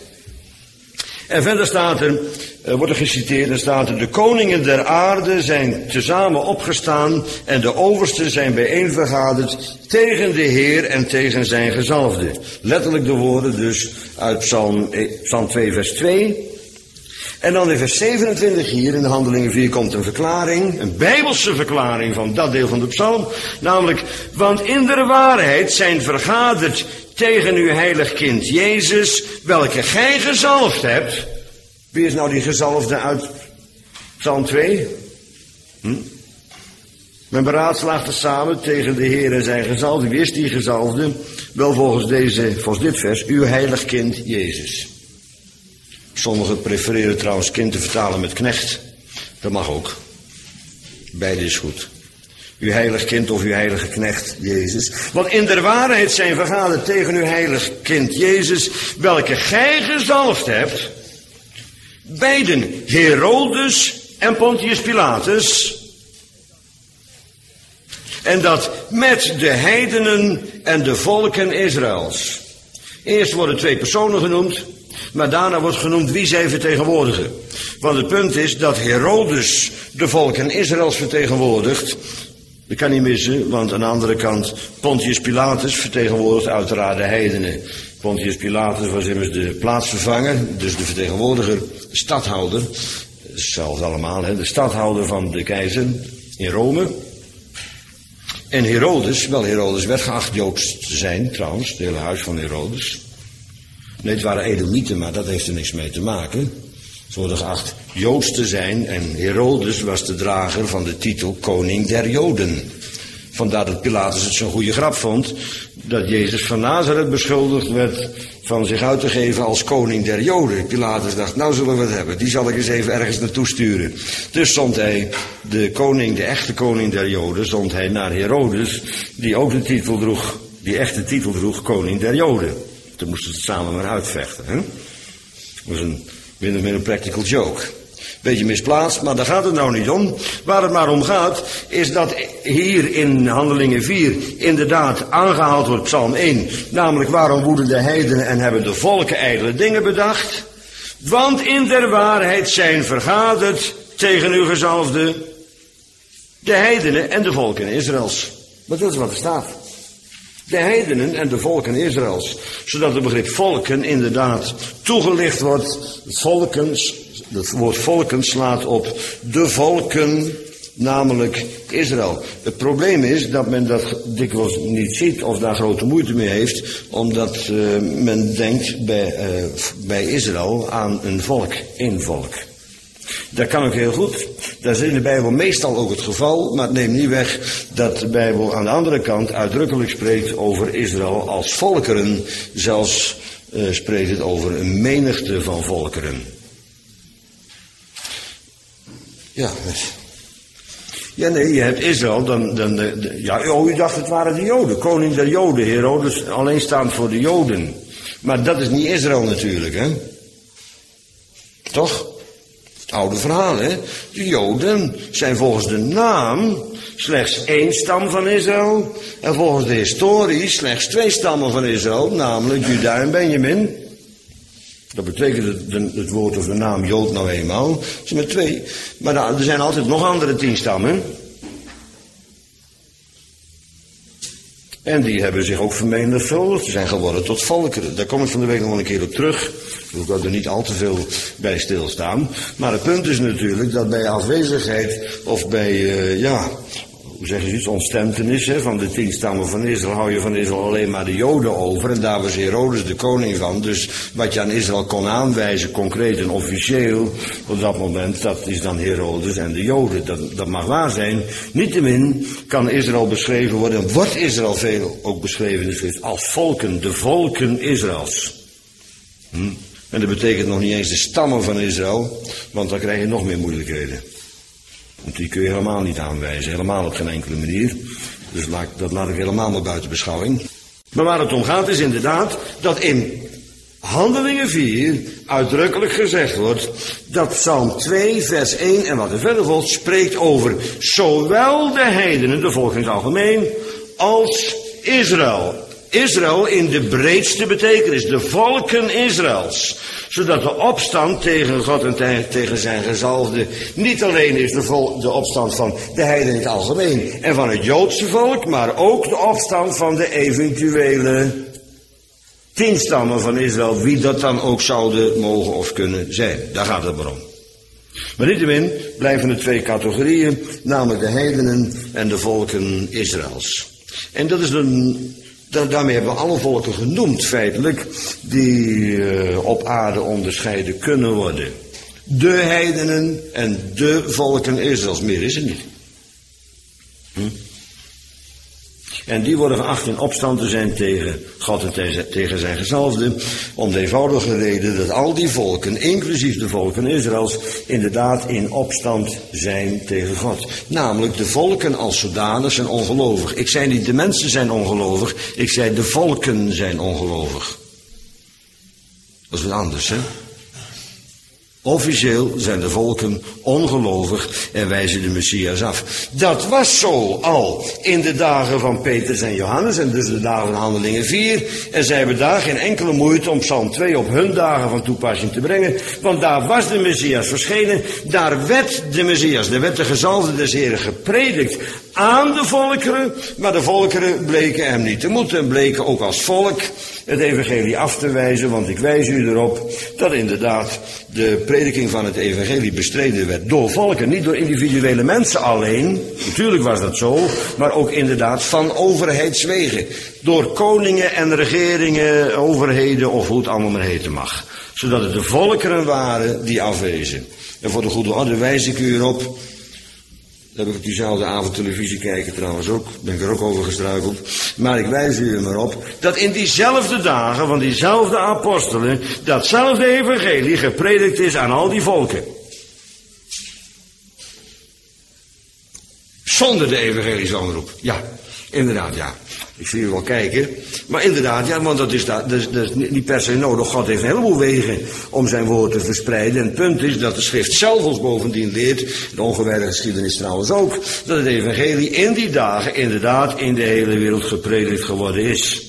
En verder staat er, uh, wordt er geciteerd, en staat er: de koningen der aarde zijn tezamen opgestaan en de oversten zijn bijeenvergaderd tegen de Heer en tegen zijn gezalfde. Letterlijk de woorden dus uit Psalm, Psalm twee vers twee. En dan in vers zevenentwintig hier in de Handelingen vier komt een verklaring, een bijbelse verklaring van dat deel van de psalm. Namelijk: want in de waarheid zijn vergaderd tegen uw heilig kind Jezus, welke gij gezalfd hebt. Wie is nou die gezalfde uit Psalm twee? Hm? Men beraadslaagt samen tegen de Heer en zijn gezalfde. Wie is die gezalfde? Wel volgens deze, volgens dit vers, uw heilig kind Jezus. Sommigen prefereren trouwens kind te vertalen met knecht. Dat mag ook. Beide is goed. Uw heilig kind of uw heilige knecht Jezus. Want in der waarheid zijn vergaderd tegen uw heilig kind Jezus, welke gij gezalfd hebt. Beiden, Herodes en Pontius Pilatus. En dat met de heidenen en de volken Israëls. Eerst worden twee personen genoemd, maar daarna wordt genoemd wie zij vertegenwoordigen. Want het punt is dat Herodes de volken Israëls vertegenwoordigt. Dat kan niet missen, want aan de andere kant Pontius Pilatus vertegenwoordigt uiteraard de heidenen. Pontius Pilatus was immers de plaatsvervanger, dus de vertegenwoordiger, de stadhouder. Zelfs allemaal, hè, de stadhouder van de keizer in Rome. En Herodes, wel Herodes werd geacht Joods te zijn trouwens, het hele huis van Herodes. Nee, het waren Edomieten, maar dat heeft er niks mee te maken. Ze worden geacht Joods te zijn en Herodes was de drager van de titel koning der Joden. Vandaar dat Pilatus het zo'n goede grap vond dat Jezus van Nazareth beschuldigd werd van zich uit te geven als koning der Joden. Pilatus dacht, nou zullen we het hebben. Die zal ik eens even ergens naartoe sturen. Dus zond hij de koning, de echte koning der Joden, zond hij naar Herodes, die ook de titel droeg, die echte titel droeg, koning der Joden. Toen moesten ze het samen maar uitvechten. Hè? Dat was een min of meer een practical joke. Beetje misplaatst, maar daar gaat het nou niet om. Waar het maar om gaat, is dat hier in Handelingen vier inderdaad aangehaald wordt, Psalm één. Namelijk, waarom woeden de heidenen en hebben de volken ijdele dingen bedacht? Want in der waarheid zijn vergaderd tegen uw gezalfde de heidenen en de volken Israëls. Maar dat is wat er staat. De heidenen en de volken Israëls. Zodat het begrip volken inderdaad toegelicht wordt. Volken, het woord volken slaat op de volken, namelijk Israël. Het probleem is dat men dat dikwijls niet ziet of daar grote moeite mee heeft. Omdat uh, men denkt bij, uh, bij Israël aan een volk, één volk. Dat kan ook heel goed. Dat is in de Bijbel meestal ook het geval, maar het neemt niet weg dat de Bijbel aan de andere kant uitdrukkelijk spreekt over Israël als volkeren. Zelfs uh, spreekt het over een menigte van volkeren. Ja, ja nee, je hebt Israël, dan, dan de, de, ja, oh, u dacht het waren de Joden, koning der Joden, Herodes, alleenstaand voor de Joden. Maar dat is niet Israël natuurlijk, hè. Toch? Het oude verhaal, hè. De Joden zijn volgens de naam slechts één stam van Israël. En volgens de historie slechts twee stammen van Israël, namelijk Juda en Benjamin. Dat betekent het, het woord of de naam Jood nou eenmaal. Het zijn maar twee. Maar er zijn altijd nog andere tien stammen. En die hebben zich ook vermenigvuldigd. Ze zijn geworden tot volkeren. Daar kom ik van de week nog wel een keer op terug. Ik wil er niet al te veel bij stilstaan. Maar het punt is natuurlijk dat bij afwezigheid of bij, uh, ja, hoe zeg je iets, ontstentenis hè, van de tien stammen van Israël, hou je van Israël alleen maar de Joden over. En daar was Herodes de koning van. Dus wat je aan Israël kon aanwijzen, concreet en officieel, op dat moment, dat is dan Herodes en de Joden. Dat, dat mag waar zijn. Niettemin kan Israël beschreven worden, en wordt Israël veel ook beschreven in de schrift, als volken, de volken Israëls. Hm? En dat betekent nog niet eens de stammen van Israël, want dan krijg je nog meer moeilijkheden. Want die kun je helemaal niet aanwijzen, helemaal op geen enkele manier. Dus laat, dat laat ik helemaal maar buiten beschouwing. Maar waar het om gaat is inderdaad dat in Handelingen vier uitdrukkelijk gezegd wordt dat Psalm twee vers één en wat er verder volgt spreekt over zowel de heidenen, de volken in het algemeen, als Israël. Israël in de breedste betekenis, de volken Israëls. Zodat de opstand tegen God en tegen zijn gezalfde niet alleen is de, vol, de opstand van de heidenen in het algemeen en van het Joodse volk, maar ook de opstand van de eventuele tien stammen van Israël, wie dat dan ook zouden mogen of kunnen zijn. Daar gaat het maar om. Maar niettemin blijven er twee categorieën, namelijk de heidenen en de volken Israëls. En dat is een... Daarmee hebben we alle volken genoemd, feitelijk, die uh, op aarde onderscheiden kunnen worden. De heidenen en de volken Israëls, meer is het niet. Hm? En die worden geacht in opstand te zijn tegen God en tegen zijn gezalfde, om de eenvoudige reden dat al die volken, inclusief de volken Israëls, inderdaad in opstand zijn tegen God. Namelijk de volken als zodanig zijn ongelovig. Ik zei niet de mensen zijn ongelovig, ik zei de volken zijn ongelovig. Dat is wat anders, hè? Officieel zijn de volken ongelovig en wijzen de Messias af. Dat was zo al in de dagen van Petrus en Johannes en dus de dagen van Handelingen vier. En zij hebben daar geen enkele moeite om Psalm twee op hun dagen van toepassing te brengen. Want daar was de Messias verschenen. Daar werd de Messias, daar werd de gezalfde des Heren gepredikt aan de volkeren. Maar de volkeren bleken hem niet te moeten en bleken ook als volk het evangelie af te wijzen. Want ik wijs u erop dat inderdaad de prediking van het evangelie bestreden werd door volken, niet door individuele mensen alleen. Natuurlijk was dat zo, maar ook inderdaad van overheidswegen. Door koningen en regeringen, overheden of hoe het allemaal maar heten mag. Zodat het de volkeren waren die afwezen. En voor de goede orde wijs ik u erop Dat heb ik op diezelfde avond televisie kijken trouwens ook. Ben ik er ook over gestruikeld. Maar ik wijs u er maar op. Dat in diezelfde dagen van diezelfde apostelen. Datzelfde evangelie gepredikt is aan al die volken. Zonder de evangelische omroep. Ja, inderdaad ja. Ik zie u wel kijken. Maar inderdaad, ja, want dat is, dat, dat, is, dat is niet per se nodig. God heeft een heleboel wegen om zijn woord te verspreiden. En het punt is dat de schrift zelf ons bovendien leert, de ongewijde geschiedenis trouwens ook, dat het evangelie in die dagen inderdaad in de hele wereld gepredikt geworden is.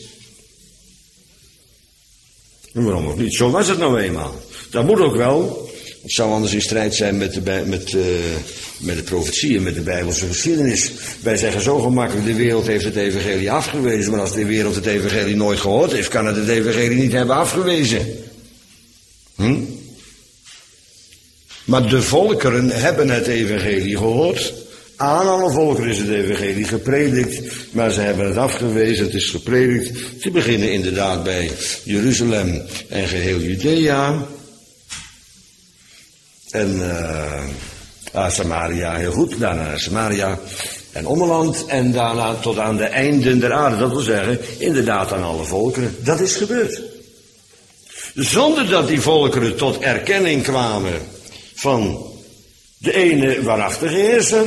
En waarom ook niet? Zo was het nou eenmaal. Dat moet ook wel. Het zou anders in strijd zijn met de, met, uh, met de profetieën, met de Bijbelse geschiedenis. Wij zeggen zo gemakkelijk, de wereld heeft het evangelie afgewezen. Maar als de wereld het evangelie nooit gehoord heeft, kan het het evangelie niet hebben afgewezen. Hm? Maar de volkeren hebben het evangelie gehoord. Aan alle volkeren is het evangelie gepredikt, maar ze hebben het afgewezen, het is gepredikt. Te beginnen inderdaad bij Jeruzalem en geheel Judea. En uh, ah, Samaria, heel goed, daarna naar Samaria en Ommeland en daarna tot aan de einden der aarde. Dat wil zeggen, inderdaad aan alle volkeren. Dat is gebeurd. Zonder dat die volkeren tot erkenning kwamen van de ene waarachtige heerser.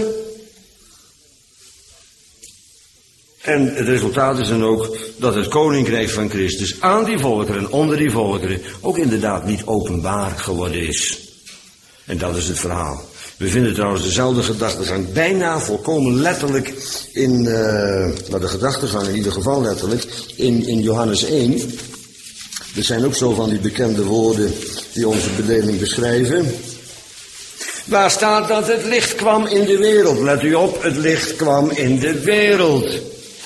En het resultaat is dan ook dat het koninkrijk van Christus aan die volkeren, onder die volkeren, ook inderdaad niet openbaar geworden is. En dat is het verhaal. We vinden trouwens dezelfde gedachtegang bijna volkomen letterlijk in, uh, nou de gedachtegang in ieder geval letterlijk, in, in Johannes één. Er zijn ook zo van die bekende woorden die onze bedeling beschrijven. Waar staat dat het licht kwam in de wereld? Let u op, het licht kwam in de wereld.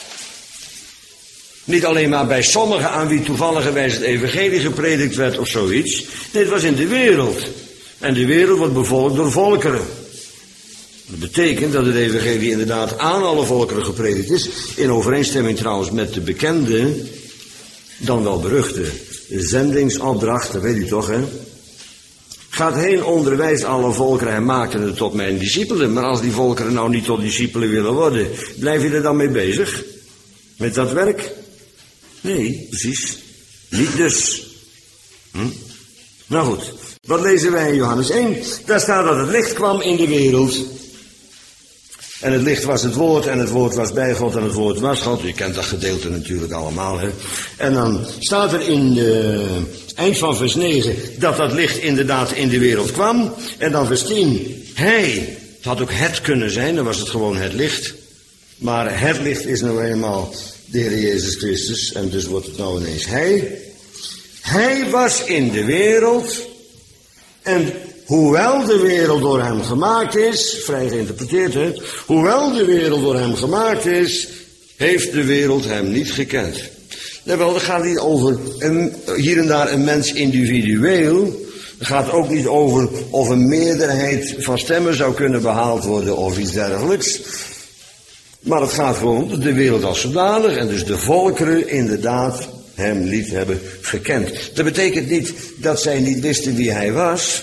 Niet alleen maar bij sommigen aan wie toevalligerwijs het evangelie gepredikt werd of zoiets. Nee, het was in de wereld. En de wereld wordt bevolkt door volkeren. Dat betekent dat het evangelie inderdaad aan alle volkeren gepredikt is. In overeenstemming trouwens met de bekende, dan wel beruchte zendingsopdracht, dat weet u toch, hè? Gaat heen, onderwijs alle volkeren en maak het tot mijn discipelen. Maar als die volkeren nou niet tot discipelen willen worden, blijf je er dan mee bezig? Met dat werk? Nee, precies. Niet dus. Hm? Nou goed. Wat lezen wij in Johannes één? Daar staat dat het licht kwam in de wereld. En het licht was het woord en het woord was bij God en het woord was God. U kent dat gedeelte natuurlijk allemaal, hè. En dan staat er in de eind van vers negen dat dat licht inderdaad in de wereld kwam. En dan vers tien, hij, het had ook het kunnen zijn, dan was het gewoon het licht. Maar het licht is nou eenmaal de Heer Jezus Christus en dus wordt het nou ineens hij. Hij was in de wereld. En hoewel de wereld door hem gemaakt is, vrij geïnterpreteerd hè, hoewel de wereld door hem gemaakt is, heeft de wereld hem niet gekend. Nou wel, dat gaat niet over een, hier en daar een mens individueel. Het gaat ook niet over of een meerderheid van stemmen zou kunnen behaald worden of iets dergelijks. Maar het gaat gewoon om de wereld als zodanig en dus de volkeren inderdaad hem niet hebben gekend. Dat betekent niet dat zij niet wisten wie hij was.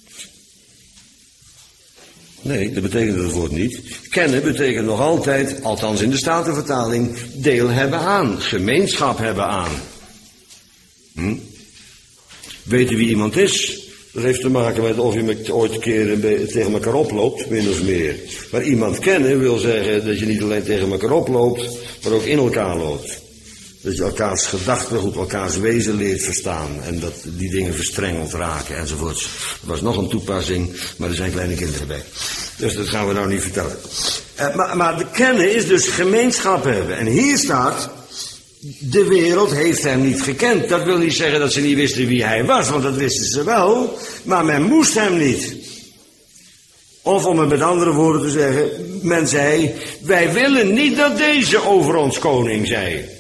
Nee, dat betekent het woord niet. Kennen betekent nog altijd, althans in de Statenvertaling, deel hebben aan, gemeenschap hebben aan. Hm? Weten wie iemand is, dat heeft te maken met of je met ooit een keer tegen elkaar oploopt, min of meer. Maar iemand kennen wil zeggen dat je niet alleen tegen elkaar oploopt, maar ook in elkaar loopt. Dat je elkaars gedachtegoed, elkaars wezen leert verstaan. En dat die dingen verstrengeld raken enzovoorts. Er was nog een toepassing, maar er zijn kleine kinderen bij. Dus dat gaan we nou niet vertellen. Uh, maar, maar de kennen is dus gemeenschap hebben. En hier staat, de wereld heeft hem niet gekend. Dat wil niet zeggen dat ze niet wisten wie hij was, want dat wisten ze wel. Maar men moest hem niet. Of om het met andere woorden te zeggen, men zei, wij willen niet dat deze over ons koning zij.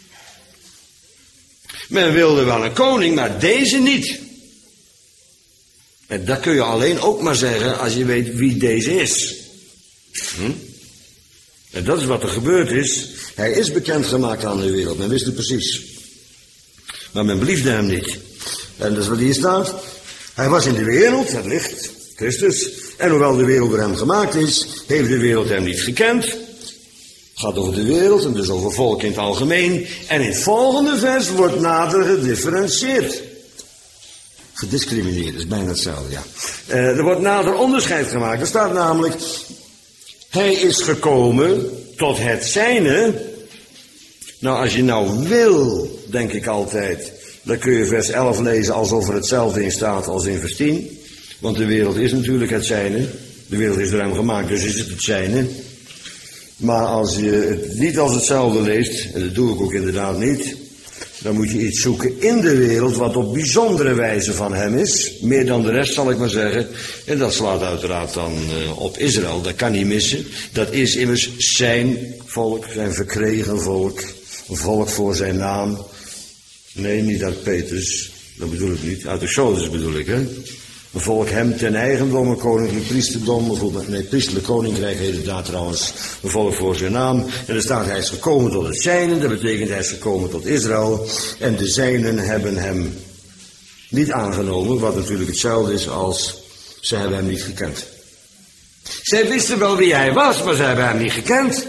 Men wilde wel een koning, maar deze niet. En dat kun je alleen ook maar zeggen als je weet wie deze is. Hm? En dat is wat er gebeurd is. Hij is bekendgemaakt aan de wereld, men wist het precies. Maar men beliefde hem niet. En dat is wat hier staat. Hij was in de wereld, het licht, Christus. En hoewel de wereld door hem gemaakt is, heeft de wereld hem niet gekend. Het gaat over de wereld en dus over volk in het algemeen. En in het volgende vers wordt nader gedifferentieerd. Gediscrimineerd, is bijna hetzelfde, ja. Uh, er wordt nader onderscheid gemaakt. Er staat namelijk, hij is gekomen tot het zijne. Nou, als je nou wil, denk ik altijd, dan kun je vers elf lezen alsof er hetzelfde in staat als in vers tien. Want de wereld is natuurlijk het zijne. De wereld is door hem gemaakt, dus is het het zijne. Maar als je het niet als hetzelfde leest, en dat doe ik ook inderdaad niet, dan moet je iets zoeken in de wereld wat op bijzondere wijze van hem is. Meer dan de rest, zal ik maar zeggen. En dat slaat uiteraard dan uh, op Israël. Dat kan niet missen. Dat is immers zijn volk, zijn verkregen volk. Een volk voor zijn naam. Nee, niet uit Petrus. Dat bedoel ik niet. Uit Exodus bedoel ik, hè. Een volk hem ten eigendom, een koninklijk priesterdom, of nee, priestelijk koninkrijk heet het daar trouwens, een volk voor zijn naam. En er staat, hij is gekomen tot het zijnen, dat betekent hij is gekomen tot Israël. En de zijnen hebben hem niet aangenomen, wat natuurlijk hetzelfde is als, ze hebben hem niet gekend. Zij wisten wel wie hij was, maar ze hebben hem niet gekend.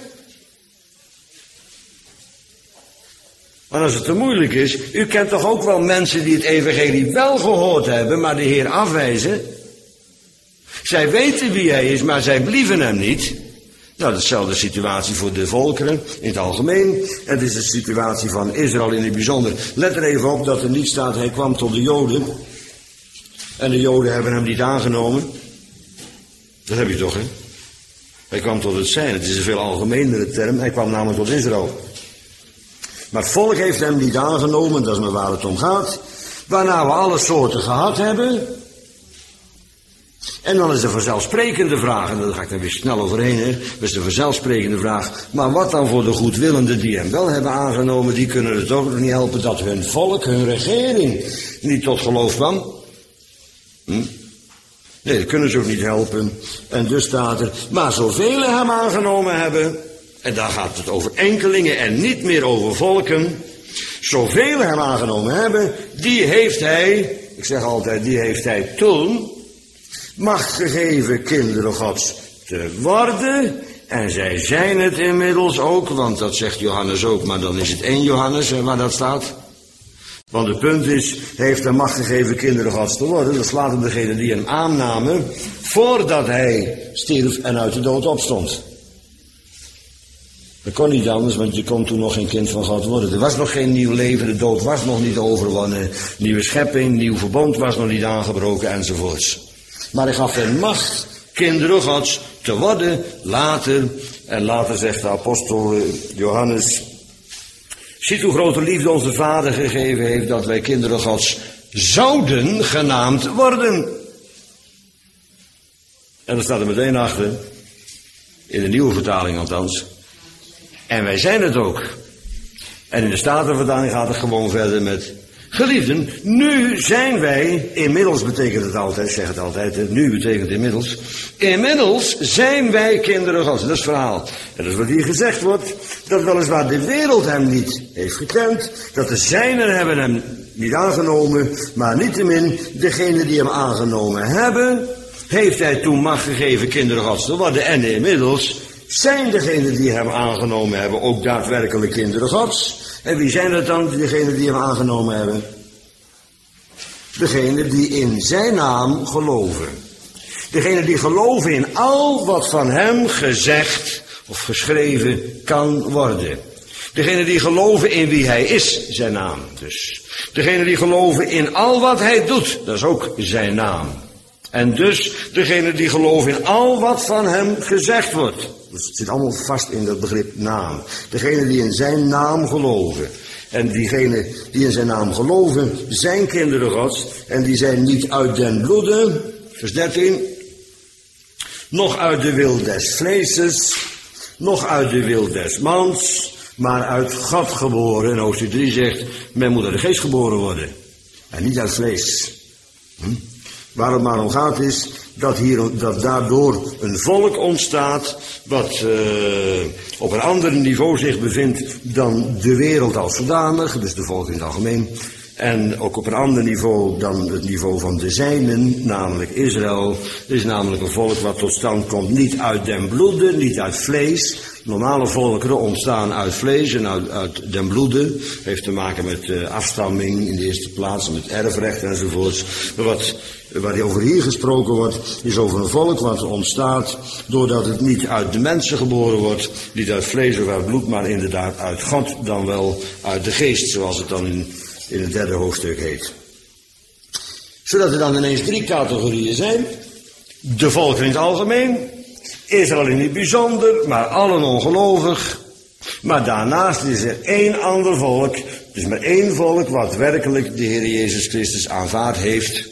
Maar als het te moeilijk is, u kent toch ook wel mensen die het evangelie wel gehoord hebben, maar de Heer afwijzen. Zij weten wie hij is, maar zij believen hem niet. Nou, dezelfde situatie voor de volkeren in het algemeen. Het is de situatie van Israël in het bijzonder. Let er even op dat er niet staat, hij kwam tot de Joden. En de Joden hebben hem niet aangenomen. Dat heb je toch, hè? Hij kwam tot het zijn. Het is een veel algemenere term. Hij kwam namelijk tot Israël. Maar het volk heeft hem niet aangenomen, dat is maar waar het om gaat. Waarna we alle soorten gehad hebben. En dan is de vanzelfsprekende vraag, en daar ga ik er weer snel overheen, hè. Dat is de vanzelfsprekende vraag. Maar wat dan voor de goedwillenden die hem wel hebben aangenomen, die kunnen het ook nog niet helpen dat hun volk, hun regering, niet tot geloof kwam? Hm? Nee, dat kunnen ze ook niet helpen. En dus staat er, maar zoveel hem aangenomen hebben, en daar gaat het over enkelingen en niet meer over volken. Zoveel hem aangenomen hebben, die heeft hij, ik zeg altijd, die heeft hij toen macht gegeven kinderen Gods te worden. En zij zijn het inmiddels ook, want dat zegt Johannes ook, maar dan is het één Johannes waar dat staat. Want het punt is, hij heeft hem macht gegeven kinderen Gods te worden. Dat slaat op degene die hem aannamen, voordat hij stierf en uit de dood opstond. Dat kon niet anders, want je kon toen nog geen kind van God worden. Er was nog geen nieuw leven, de dood was nog niet overwonnen. Nieuwe schepping, nieuw verbond was nog niet aangebroken enzovoorts. Maar hij gaf hen macht, kinderen Gods, te worden later. En later zegt de apostel Johannes, ziet hoe grote liefde onze Vader gegeven heeft dat wij kinderen Gods zouden genaamd worden. En er staat er meteen achter, in de nieuwe vertaling althans, en wij zijn het ook. En in de Statenvertaling gaat het gewoon verder met, geliefden, nu zijn wij, inmiddels betekent het altijd, ik zeg het altijd, nu betekent inmiddels, inmiddels zijn wij kinderen Gods. Dat is het verhaal. En dat is wat hier gezegd wordt, dat weliswaar de wereld hem niet heeft gekend, dat de zijnen hebben hem niet aangenomen, maar niettemin, degenen die hem aangenomen hebben, heeft hij toen macht gegeven kinderen Gods te worden. En inmiddels zijn degenen die hem aangenomen hebben ook daadwerkelijk kinderen Gods. En wie zijn het dan, degenen die hem aangenomen hebben? Degenen die in zijn naam geloven. Degenen die geloven in al wat van hem gezegd of geschreven kan worden. Degenen die geloven in wie hij is, zijn naam dus. Degenen die geloven in al wat hij doet, dat is ook zijn naam. En dus degenen die geloven in al wat van hem gezegd wordt. Dus het zit allemaal vast in dat begrip naam. Degenen die in zijn naam geloven. En diegenen die in zijn naam geloven, zijn kinderen Gods. En die zijn niet uit den bloede, vers dertien. Nog uit de wil des vleeses. Nog uit de wil des mans. Maar uit God geboren. En hoofdstuk drie zegt, men moet uit de geest geboren worden. En niet uit vlees. Hm? Waar het maar om gaat is dat, hier, dat daardoor een volk ontstaat wat uh, op een ander niveau zich bevindt dan de wereld als zodanig, dus de volk in het algemeen. En ook op een ander niveau dan het niveau van de zijnen, namelijk Israël, is namelijk een volk wat tot stand komt niet uit den bloede, niet uit vlees. Normale volkeren ontstaan uit vlees en uit, uit den bloede. Heeft te maken met uh, afstamming in de eerste plaats, met erfrecht enzovoorts. Maar wat, waar over hier gesproken wordt, is over een volk wat ontstaat doordat het niet uit de mensen geboren wordt, niet uit vlees of uit bloed, maar inderdaad uit God, dan wel uit de geest, zoals het dan in, in het derde hoofdstuk heet. Zodat er dan ineens drie categorieën zijn. De volkeren in het algemeen, Israël in het bijzonder, maar allen ongelovig. Maar daarnaast is er één ander volk, dus maar één volk wat werkelijk de Heer Jezus Christus aanvaard heeft.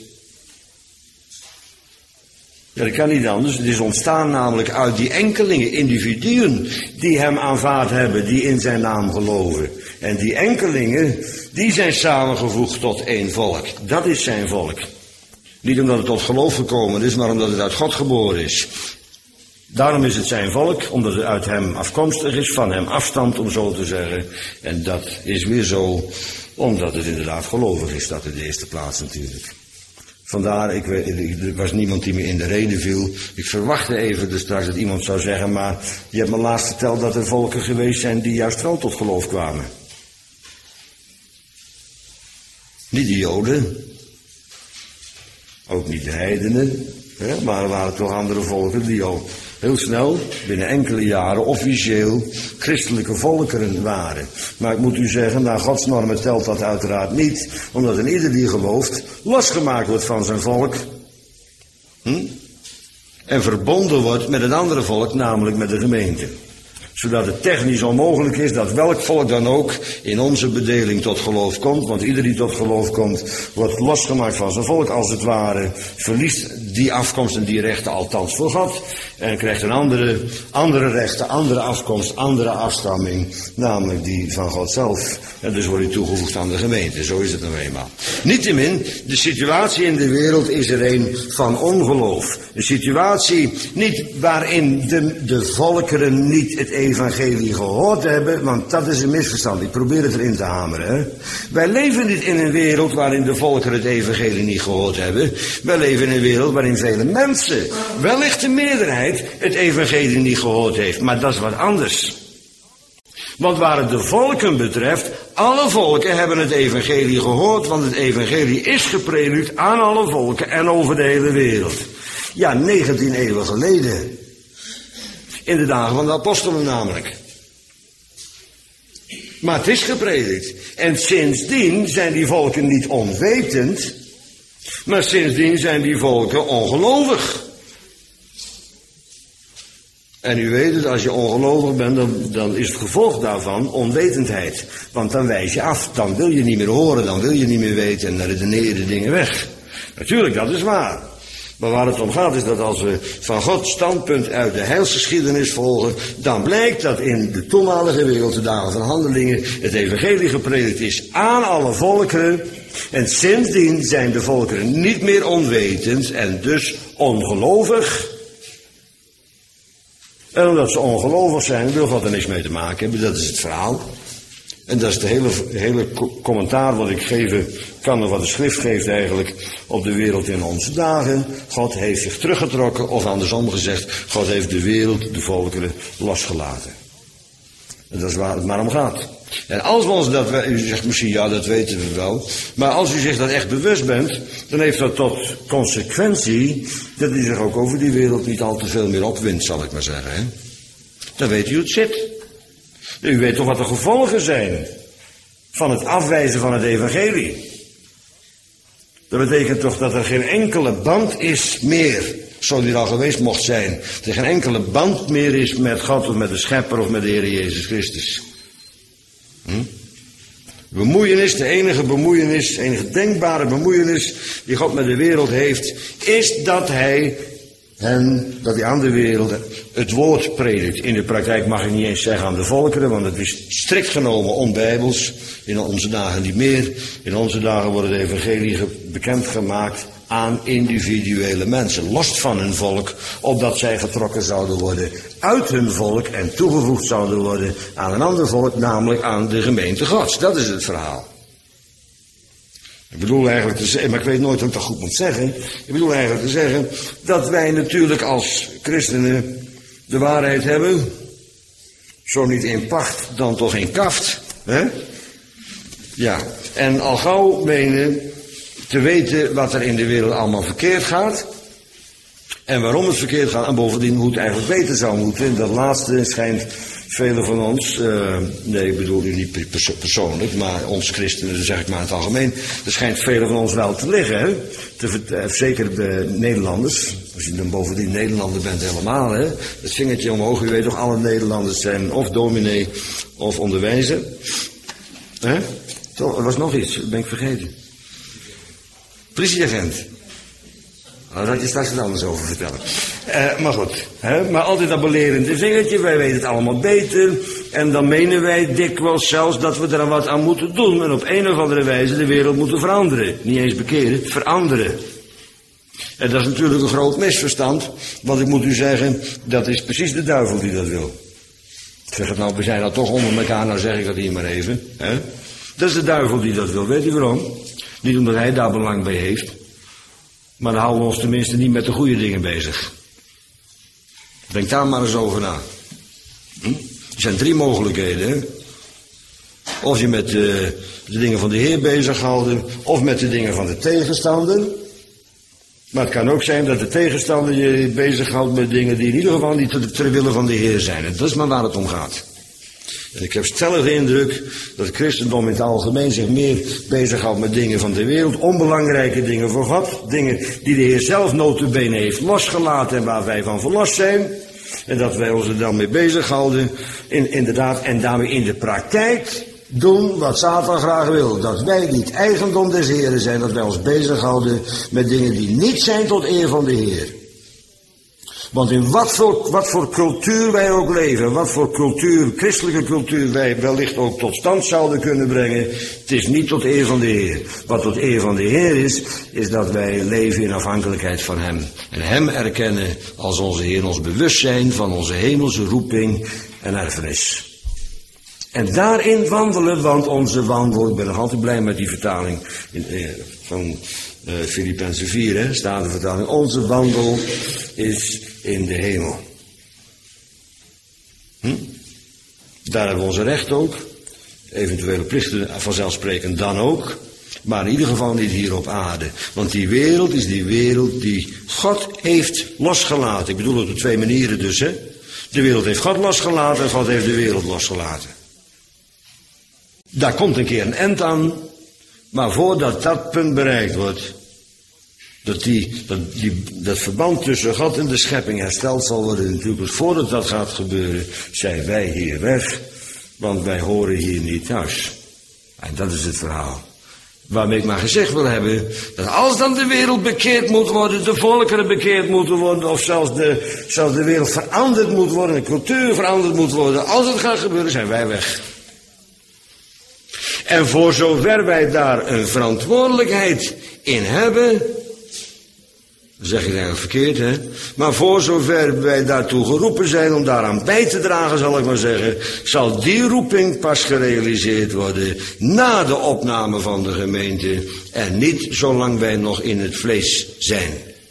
Ja, dat kan niet anders. Het is ontstaan namelijk uit die enkelingen, individuen die hem aanvaard hebben, die in zijn naam geloven. En die enkelingen, die zijn samengevoegd tot één volk. Dat is zijn volk. Niet omdat het tot geloof gekomen is, maar omdat het uit God geboren is. Daarom is het zijn volk, omdat het uit hem afkomstig is, van hem afstamt, om zo te zeggen. En dat is weer zo, omdat het inderdaad gelovig is, dat in de eerste plaats natuurlijk. Vandaar, ik weet, er was niemand die me in de reden viel. Ik verwachtte even dus straks dat iemand zou zeggen, maar je hebt me laatst verteld dat er volken geweest zijn die juist wel tot geloof kwamen. Niet de Joden, ook niet de heidenen, hè, maar er waren toch andere volken die al heel snel, binnen enkele jaren, officieel christelijke volkeren waren. Maar ik moet u zeggen, naar Gods normen telt dat uiteraard niet, omdat een ieder die gelooft, losgemaakt wordt van zijn volk. Hm? En verbonden wordt met een andere volk, namelijk met de gemeente. Zodat het technisch onmogelijk is dat welk volk dan ook in onze bedeling tot geloof komt. Want ieder die tot geloof komt, wordt losgemaakt van zijn volk als het ware. Verliest die afkomst en die rechten althans voor God. En krijgt een andere, andere rechten, andere afkomst, andere afstamming. Namelijk die van God zelf. En dus wordt hij toegevoegd aan de gemeente. Zo is het nou eenmaal. Niettemin, de situatie in de wereld is er een van ongeloof. Een situatie niet waarin de, de volkeren niet het evangelie gehoord hebben, want dat is een misverstand. Ik probeer het erin te hameren. Hè? Wij leven niet in een wereld waarin de volkeren het evangelie niet gehoord hebben. Wij leven in een wereld waarin vele mensen, wellicht de meerderheid, het evangelie niet gehoord heeft. Maar dat is wat anders. Want waar het de volken betreft, alle volken hebben het evangelie gehoord, want het evangelie is gepredikt aan alle volken en over de hele wereld. Ja, negentien eeuwen geleden. In de dagen van de apostelen namelijk. Maar het is gepredikt. En sindsdien zijn die volken niet onwetend, maar sindsdien zijn die volken ongelovig. En u weet het, als je ongelovig bent, dan, dan is het gevolg daarvan onwetendheid. Want dan wijs je af, dan wil je niet meer horen, dan wil je niet meer weten en dan redeneer je de dingen weg. Natuurlijk, dat is waar. Maar waar het om gaat is dat als we van Gods standpunt uit de heilsgeschiedenis volgen, dan blijkt dat in de toenmalige wereld, de dagen van Handelingen, het evangelie gepredikt is aan alle volkeren. En sindsdien zijn de volkeren niet meer onwetend en dus ongelovig. En omdat ze ongelovig zijn, wil God er niks mee te maken hebben. Dat is het verhaal. En dat is het hele, hele commentaar wat ik geven kan, of wat de schrift geeft eigenlijk, op de wereld in onze dagen. God heeft zich teruggetrokken, of andersom gezegd, God heeft de wereld, de volkeren, losgelaten. En dat is waar het maar om gaat. En als we ons dat, u zegt misschien, ja, dat weten we wel. Maar als u zich dat echt bewust bent, dan heeft dat tot consequentie dat u zich ook over die wereld niet al te veel meer opwindt, zal ik maar zeggen. Hè? Dan weet u hoe het zit. U weet toch wat de gevolgen zijn van het afwijzen van het evangelie. Dat betekent toch dat er geen enkele band is meer, zo die er al geweest mocht zijn. Dat er geen enkele band meer is met God of met de Schepper of met de Heer Jezus Christus. Hm? Bemoeienis, de enige bemoeienis, de enige denkbare bemoeienis die God met de wereld heeft, is dat hij hen, dat hij aan de wereld het woord predikt. In de praktijk mag ik niet eens zeggen aan de volkeren, want het is strikt genomen onbijbels. In onze dagen niet meer. In onze dagen wordt het evangelie bekendgemaakt aan individuele mensen, los van hun volk, opdat zij getrokken zouden worden uit hun volk en toegevoegd zouden worden aan een ander volk, namelijk aan de gemeente Gods. Dat is het verhaal. Ik bedoel eigenlijk te zeggen, maar ik weet nooit wat ik dat goed moet zeggen. Ik bedoel eigenlijk te zeggen dat wij natuurlijk als christenen de waarheid hebben. Zo niet in pacht, dan toch in kaft. Hè? Ja, en al gauw menen te weten wat er in de wereld allemaal verkeerd gaat. En waarom het verkeerd gaat. En bovendien hoe het eigenlijk beter zou moeten. En dat laatste schijnt velen van ons, uh, nee ik bedoel u niet perso- persoonlijk, maar ons christenen, dat zeg ik maar in het algemeen. Er schijnt velen van ons wel te liggen. Hè? Te, uh, zeker de Nederlanders. Als je dan bovendien Nederlander bent helemaal. Hè? Het vingertje omhoog. U weet toch, alle Nederlanders zijn of dominee of onderwijzer. Hè? Toch, er was nog iets, dat ben ik vergeten. Politieagent. Daar zal ik je straks wat anders over vertellen. Uh, maar goed, hè? Maar altijd dat belerende vingertje, wij weten het allemaal beter. En dan menen wij dikwijls zelfs dat we er wat aan moeten doen. En op een of andere wijze de wereld moeten veranderen. Niet eens bekeren, veranderen. En dat is natuurlijk een groot misverstand. Want ik moet u zeggen, dat is precies de duivel die dat wil. Ik zeg het nou, we zijn nou toch onder elkaar, nou zeg ik dat hier maar even. Hè? Dat is de duivel die dat wil, weet u waarom? Niet omdat hij daar belang bij heeft. Maar dan houden we ons tenminste niet met de goede dingen bezig. Denk daar maar eens over na. Hm? Er zijn drie mogelijkheden. Hè? Of je met de, de dingen van de Heer bezighoudt, of met de dingen van de tegenstander. Maar het kan ook zijn dat de tegenstander je bezighoudt met dingen die in ieder geval niet ter, ter wille van de Heer zijn. En dat is maar waar het om gaat. En ik heb stellig de indruk dat het christendom in het algemeen zich meer bezighoudt met dingen van de wereld, onbelangrijke dingen voor God, dingen die de Heer zelf nota bene heeft losgelaten en waar wij van verlost zijn. En dat wij ons er dan mee bezighouden, in, inderdaad, en daarmee in de praktijk doen wat Satan graag wil. Dat wij niet eigendom des Heeren zijn, dat wij ons bezighouden met dingen die niet zijn tot eer van de Heer. Want in wat voor, wat voor cultuur wij ook leven, wat voor cultuur, christelijke cultuur wij wellicht ook tot stand zouden kunnen brengen, het is niet tot eer van de Heer. Wat tot eer van de Heer is, is dat wij leven in afhankelijkheid van Hem. En Hem erkennen als onze Heer, ons bewustzijn van onze hemelse roeping en erfenis. En daarin wandelen, want onze wandel, ik ben nog altijd blij met die vertaling in, eh, van uh, Filippenzen vier, hè, staat de vertaling. Onze wandel is in de hemel. Hm? Daar hebben we onze recht ook. Eventuele plichten vanzelfsprekend dan ook. Maar in ieder geval niet hier op aarde. Want die wereld is die wereld die God heeft losgelaten. Ik bedoel het op twee manieren dus, hè. De wereld heeft God losgelaten en God heeft de wereld losgelaten. Daar komt een keer een eind aan. Maar voordat dat punt bereikt wordt, dat, die, dat, die, dat verband tussen God en de schepping hersteld zal worden natuurlijk, dus voordat dat gaat gebeuren, zijn wij hier weg, want wij horen hier niet thuis. En dat is het verhaal. Waarmee ik maar gezegd wil hebben, dat als dan de wereld bekeerd moet worden, de volkeren bekeerd moeten worden, of zelfs de, zelfs de wereld veranderd moet worden, de cultuur veranderd moet worden, als het gaat gebeuren, zijn wij weg. En voor zover wij daar een verantwoordelijkheid in hebben, zeg ik eigenlijk verkeerd, hè? Maar voor zover wij daartoe geroepen zijn om daaraan bij te dragen, zal ik maar zeggen, zal die roeping pas gerealiseerd worden na de opname van de gemeente en niet zolang wij nog in het vlees zijn.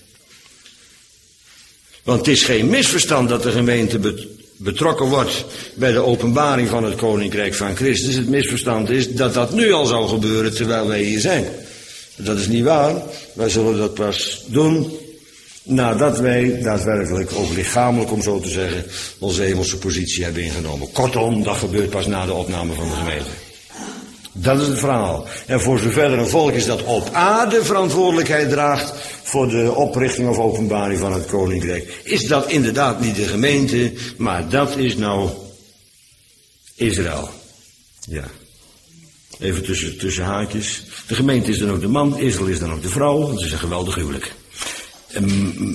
Want het is geen misverstand dat de gemeente bet- betrokken wordt bij de openbaring van het Koninkrijk van Christus. Het misverstand is dat dat nu al zou gebeuren terwijl wij hier zijn. Dat is niet waar. Wij zullen dat pas doen nadat wij daadwerkelijk, ook lichamelijk om zo te zeggen, onze hemelse positie hebben ingenomen. Kortom, dat gebeurt pas na de opname van de gemeente. Dat is het verhaal. En voor zover er een volk is dat op aarde verantwoordelijkheid draagt voor de oprichting of openbaring van het Koninkrijk, is dat inderdaad niet de gemeente, maar dat is nou Israël. Ja. Even tussen, tussen haakjes. De gemeente is dan ook de man, Israël is dan ook de vrouw. Dat is een geweldig huwelijk. Um,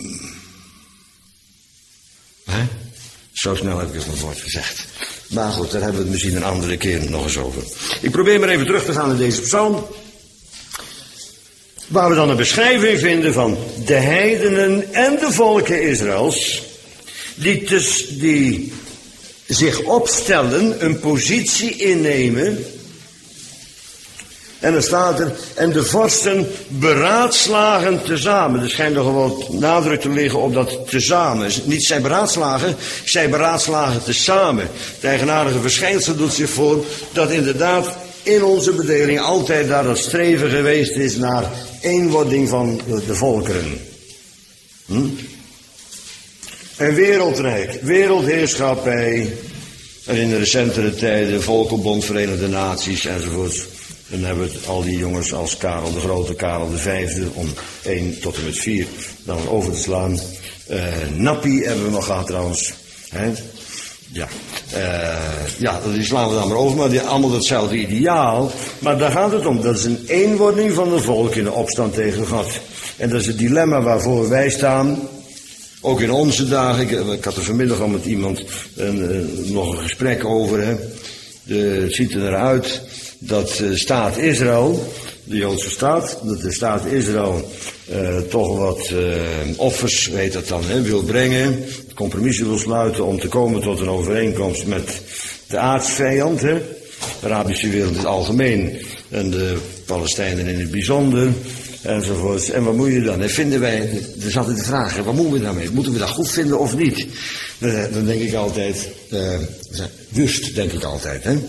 hè? Zo snel heb ik het nog woord gezegd. Maar goed, daar hebben we het misschien een andere keer nog eens over. Ik probeer maar even terug te gaan naar deze psalm. Waar we dan een beschrijving vinden van de heidenen en de volken Israëls. Die, tus, die zich opstellen, een positie innemen En dan staat er, en de vorsten beraadslagen tezamen. Er schijnt nog wel nadruk te liggen op dat tezamen. Niet zij beraadslagen, zij beraadslagen tezamen. Het eigenaardige verschijnsel doet zich voor dat inderdaad in onze bedeling altijd daar dat streven geweest is naar eenwording van de volkeren. Hm? En wereldrijk, wereldheerschappij. En in de recentere tijden, Volkenbond, Verenigde Naties enzovoort. Dan hebben we al die jongens als Karel de Grote, Karel de Vijfde, om één tot en met vier dan over te slaan. Uh, Nappi hebben we nog gehad trouwens. Hè? Ja, uh, ja, die slaan we dan maar over, maar die allemaal hetzelfde ideaal. Maar daar gaat het om, dat is een eenwording van de volk in de opstand tegen God. En dat is het dilemma waarvoor wij staan. Ook in onze dagen, ik, ik had er vanmiddag al met iemand een, uh, nog een gesprek over. Hè. De, het ziet er naar uit dat de staat Israël, de Joodse staat, dat de staat Israël uh, toch wat uh, offers, weet dat dan, hè, wil brengen. Compromissen wil sluiten om te komen tot een overeenkomst met de aardsvijand. Hè. De Arabische wereld in het algemeen en de Palestijnen in het bijzonder. Enzovoort. En wat moet je dan? En vinden wij, er is altijd de vraag, wat moeten we daarmee? Moeten we dat goed vinden of niet? Dan, dan denk ik altijd, uh, wust denk ik altijd, hè.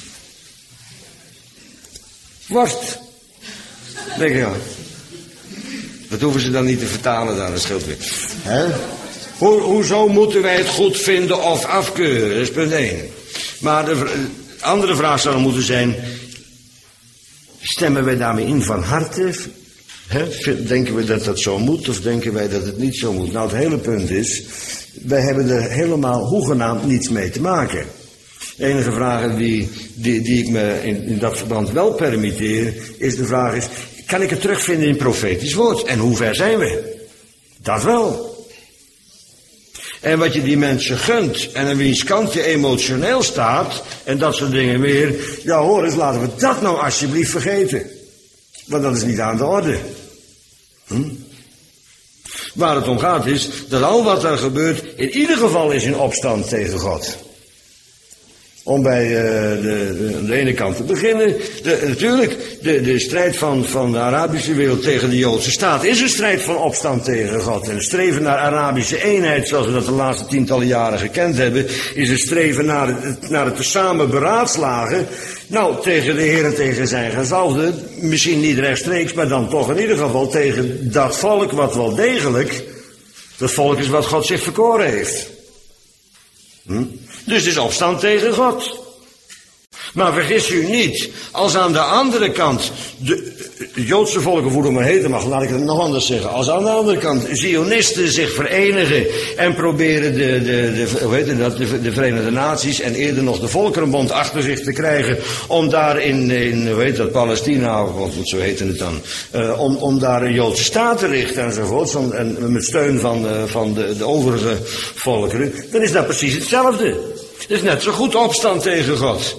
Worst. Denk ik, ja. Dat hoeven ze dan niet te vertalen daar, dat scheelt weer. Hè? Ho, hoezo moeten wij het goed vinden of afkeuren? Dat is punt één. Maar de, de andere vraag zou dan moeten zijn, stemmen wij daarmee in van harte? He, denken we dat dat zo moet of denken wij dat het niet zo moet? Nou, het hele punt is, wij hebben er helemaal hoegenaamd niets mee te maken. De enige vraag die, die, die ik me in, in dat verband wel permitteer, is de vraag is, kan ik het terugvinden in profetisch woord? En hoe ver zijn we? Dat wel. En wat je die mensen gunt en aan wiens kant je emotioneel staat en dat soort dingen meer, ja hoor eens, laten we dat nou alsjeblieft vergeten. Want dat is niet aan de orde. Hm? Waar het om gaat is dat al wat er gebeurt in ieder geval is in opstand tegen God. Om bij uh, de, de, de ene kant te beginnen. De, natuurlijk, de, de strijd van, van de Arabische wereld tegen de Joodse staat is een strijd van opstand tegen God. En het streven naar Arabische eenheid, zoals we dat de laatste tientallen jaren gekend hebben, is een streven naar het, naar het tezamen beraadslagen. Nou, tegen de Heer en tegen zijn gezalfde, misschien niet rechtstreeks, maar dan toch in ieder geval tegen dat volk wat wel degelijk, dat volk is wat God zich verkoren heeft. Hm? Dus het is opstand tegen God. Maar vergis u niet, als aan de andere kant de, de Joodse volken, hoe het maar heten mag, laat ik het nog anders zeggen. Als aan de andere kant Zionisten zich verenigen en proberen de, de, de, hoe heet dat, de, de Verenigde Naties en eerder nog de Volkerenbond achter zich te krijgen om daar in, in hoe heet dat, Palestina, of zo heette het dan, uh, om, om daar een Joodse staat te richten enzovoort, en met steun van, uh, van de, de overige volkeren, dan is dat precies hetzelfde. Het is net zo goed opstand tegen God.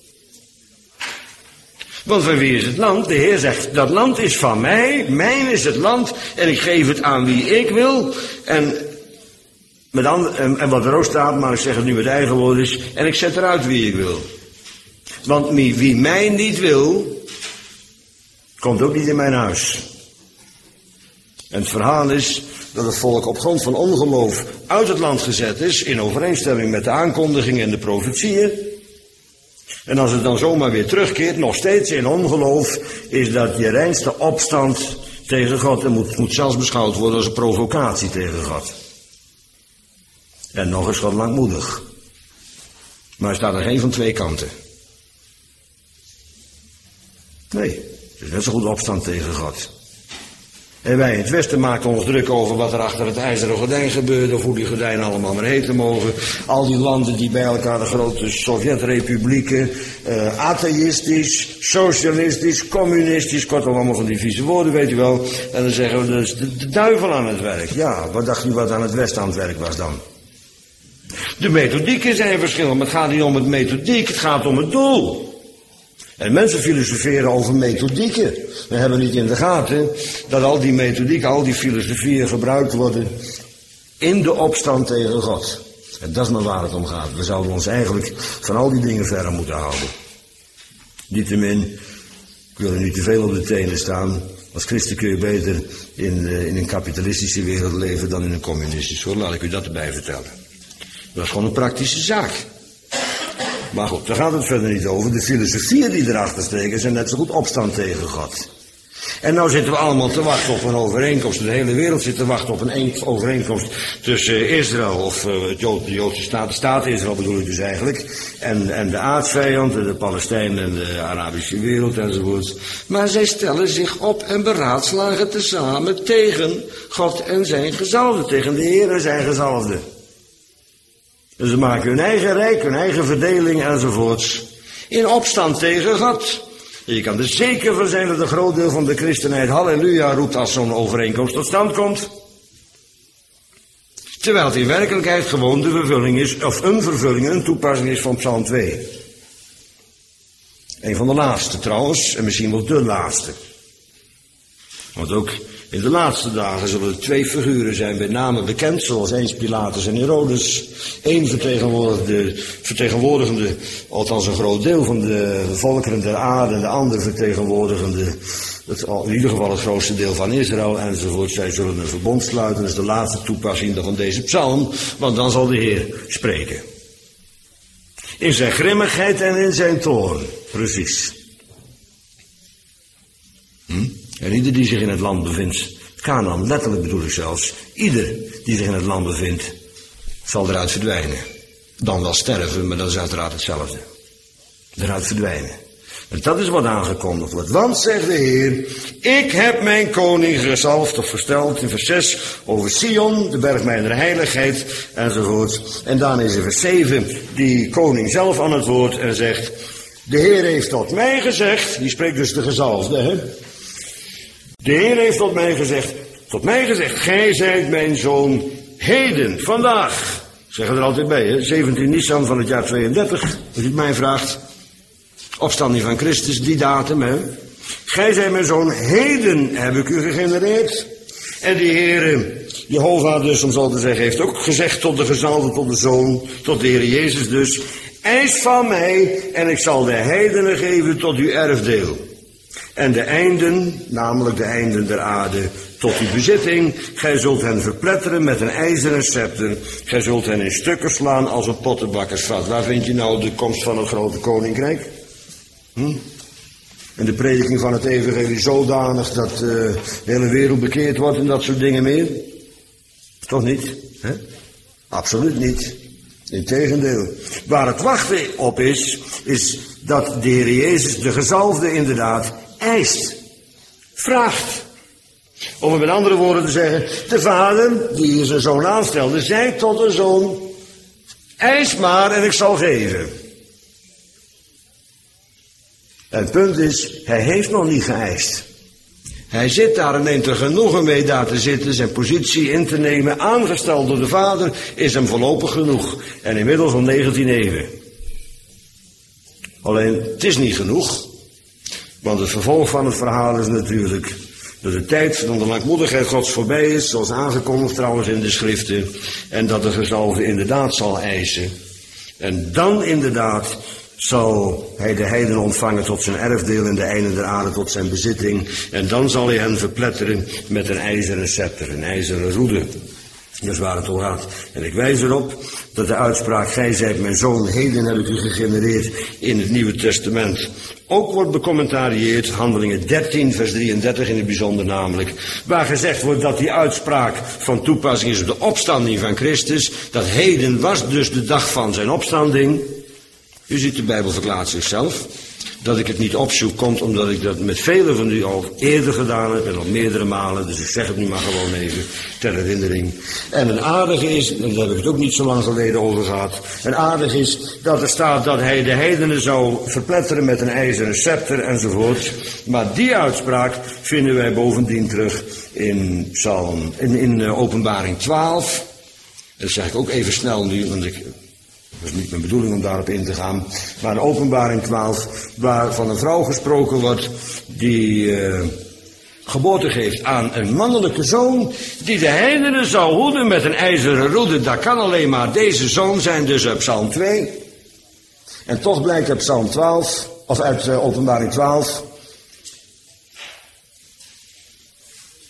Want van wie is het land? De Heer zegt, dat land is van mij, mijn is het land, en ik geef het aan wie ik wil. En, met and- en, en wat er ook staat, maar ik zeg het nu met eigen woorden, is, en ik zet eruit wie ik wil. Want wie, wie mij niet wil, komt ook niet in mijn huis. En het verhaal is dat het volk op grond van ongeloof uit het land gezet is, in overeenstemming met de aankondigingen en de profetieën. En als het dan zomaar weer terugkeert, nog steeds in ongeloof, is dat je reinste opstand tegen God. En moet, moet zelfs beschouwd worden als een provocatie tegen God. En nog eens God langmoedig. Maar er staat er geen van twee kanten. Nee, het is net zo goed opstand tegen God. En wij in het Westen maken ons druk over wat er achter het ijzeren gordijn gebeurt, of hoe die gordijnen allemaal maar heten mogen. Al die landen die bij elkaar, de grote Sovjet-republieken, uh, atheïstisch, socialistisch, communistisch, kortom allemaal van die vieze woorden, weet u wel. En dan zeggen we, dat is de, de duivel aan het werk. Ja, wat dacht u wat aan het Westen aan het werk was dan? De methodieken zijn verschillend, maar het gaat niet om het methodiek, het gaat om het doel. En mensen filosoferen over methodieken. We hebben niet in de gaten dat al die methodieken, al die filosofieën gebruikt worden in de opstand tegen God. En dat is maar waar het om gaat. We zouden ons eigenlijk van al die dingen verder moeten houden. Niettemin, Ik wil er niet te veel op de tenen staan. Als christen kun je beter in, uh, in een kapitalistische wereld leven dan in een communistische. Hoor, laat ik u dat erbij vertellen. Dat is gewoon een praktische zaak. Maar goed, daar gaat het verder niet over. De filosofieën die erachter steken zijn net zo goed opstand tegen God. En nou zitten we allemaal te wachten op een overeenkomst. De hele wereld zit te wachten op een overeenkomst tussen Israël, of uh, het Jood, de Joodse staat, de staat Israël bedoel ik dus eigenlijk, en, en de aardsvijand, de Palestijnen en de Arabische wereld enzovoort. Maar zij stellen zich op en beraadslagen tezamen tegen God en zijn gezalfde, tegen de Heer en zijn gezalfde. Dus ze maken hun eigen rijk, hun eigen verdeling enzovoorts, in opstand tegen God. Je kan er zeker van zijn dat een groot deel van de christenheid halleluja roept als zo'n overeenkomst tot stand komt. Terwijl het in werkelijkheid gewoon de vervulling is, of een vervulling, een toepassing is van Psalm twee. Een van de laatste trouwens, en misschien wel de laatste. Want ook in de laatste dagen zullen er twee figuren zijn bij name bekend, zoals eens Pilatus en Herodes. Eén vertegenwoordigende, vertegenwoordigende, althans een groot deel van de volkeren der aarde, en de ander vertegenwoordigende, het, in ieder geval het grootste deel van Israël enzovoort. Zij zullen een verbond sluiten, dat is de laatste toepassing van deze psalm, want dan zal de Heer spreken. In zijn grimmigheid en in zijn toorn, precies. Hm? En ieder die zich in het land bevindt, Kanaan, letterlijk bedoel ik zelfs, ieder die zich in het land bevindt, zal eruit verdwijnen. Dan wel sterven, maar dat is uiteraard hetzelfde. Eruit verdwijnen. En dat is wat aangekondigd wordt. Want, zegt de Heer, ik heb mijn koning gezalfd of versteld in vers zes over Sion, de berg mijner heiligheid, enzovoort. En dan is in vers zeven die koning zelf aan het woord en zegt, de Heer heeft tot mij gezegd, die spreekt dus de gezalfde, hè. De Heer heeft tot mij gezegd, tot mij gezegd, gij zijt mijn zoon heden, vandaag. Zeggen er altijd bij, hè? zeventien Nisan van het jaar tweeëndertig, als u het mij vraagt. Opstanding van Christus, die datum, hè. Gij zijt mijn zoon heden, heb ik u gegenereerd. En die Heer, Jehovah dus, om zo te zeggen, heeft ook gezegd tot de gezalfde, tot de zoon, tot de Heer Jezus dus. Eis van mij, en ik zal de heidenen geven tot uw erfdeel. En de einden, namelijk de einden der aarde, tot uw bezitting. Gij zult hen verpletteren met een ijzeren scepter. Gij zult hen in stukken slaan als een pottenbakkersvat. Waar vind je nou de komst van het grote koninkrijk? Hm? En de prediking van het evangelie zodanig dat uh, de hele wereld bekeerd wordt en dat soort dingen meer? Toch niet? Hè? Absoluut niet. Integendeel. Waar het wachten op is, is dat de Heer Jezus, de gezalfde inderdaad, eist. Vraagt. Om het met andere woorden te zeggen, de vader, die hier zijn zoon aanstelde, zei tot de zoon, eis maar en ik zal geven. En het punt is, hij heeft nog niet geëist. Hij zit daar en neemt er genoegen mee daar te zitten, zijn positie in te nemen, aangesteld door de vader, is hem voorlopig genoeg. En inmiddels al negentien eeuwen. Alleen, het is niet genoeg. Want het vervolg van het verhaal is natuurlijk dat de tijd van de langmoedigheid Gods voorbij is, zoals aangekondigd trouwens in de schriften, en dat de gezalfde inderdaad zal eisen. En dan inderdaad zal hij de heiden ontvangen tot zijn erfdeel en de einden der aarde tot zijn bezitting. En dan zal hij hen verpletteren met een ijzeren scepter, een ijzeren roede. Dat is waar het om gaat. En ik wijs erop dat de uitspraak, gij zijt mijn zoon, heden heb ik u gegenereerd, in het Nieuwe Testament ook wordt becommentarieerd, Handelingen dertien, vers drieëndertig in het bijzonder namelijk, waar gezegd wordt dat die uitspraak van toepassing is op de opstanding van Christus, dat heden was dus de dag van zijn opstanding. U ziet, de Bijbel verklaart zichzelf. Dat ik het niet opzoek komt omdat ik dat met velen van u al eerder gedaan heb en al meerdere malen. Dus ik zeg het nu maar gewoon even ter herinnering. En een aardige is, en daar heb ik het ook niet zo lang geleden over gehad. Een aardige is dat er staat dat hij de heidenen zou verpletteren met een ijzeren scepter enzovoort. Maar die uitspraak vinden wij bovendien terug in, Psalm, in, in uh, Openbaring twaalf. Dat zeg ik ook even snel nu, want ik... Dat is niet mijn bedoeling om daarop in te gaan. Maar in Openbaring twaalf, waar van een vrouw gesproken wordt die uh, geboorte geeft aan een mannelijke zoon, die de heidenen zou hoeden met een ijzeren roede. Dat kan alleen maar deze zoon zijn, dus uit Psalm twee. En toch blijkt uit Psalm twaalf, of uit uh, Openbaring twaalf,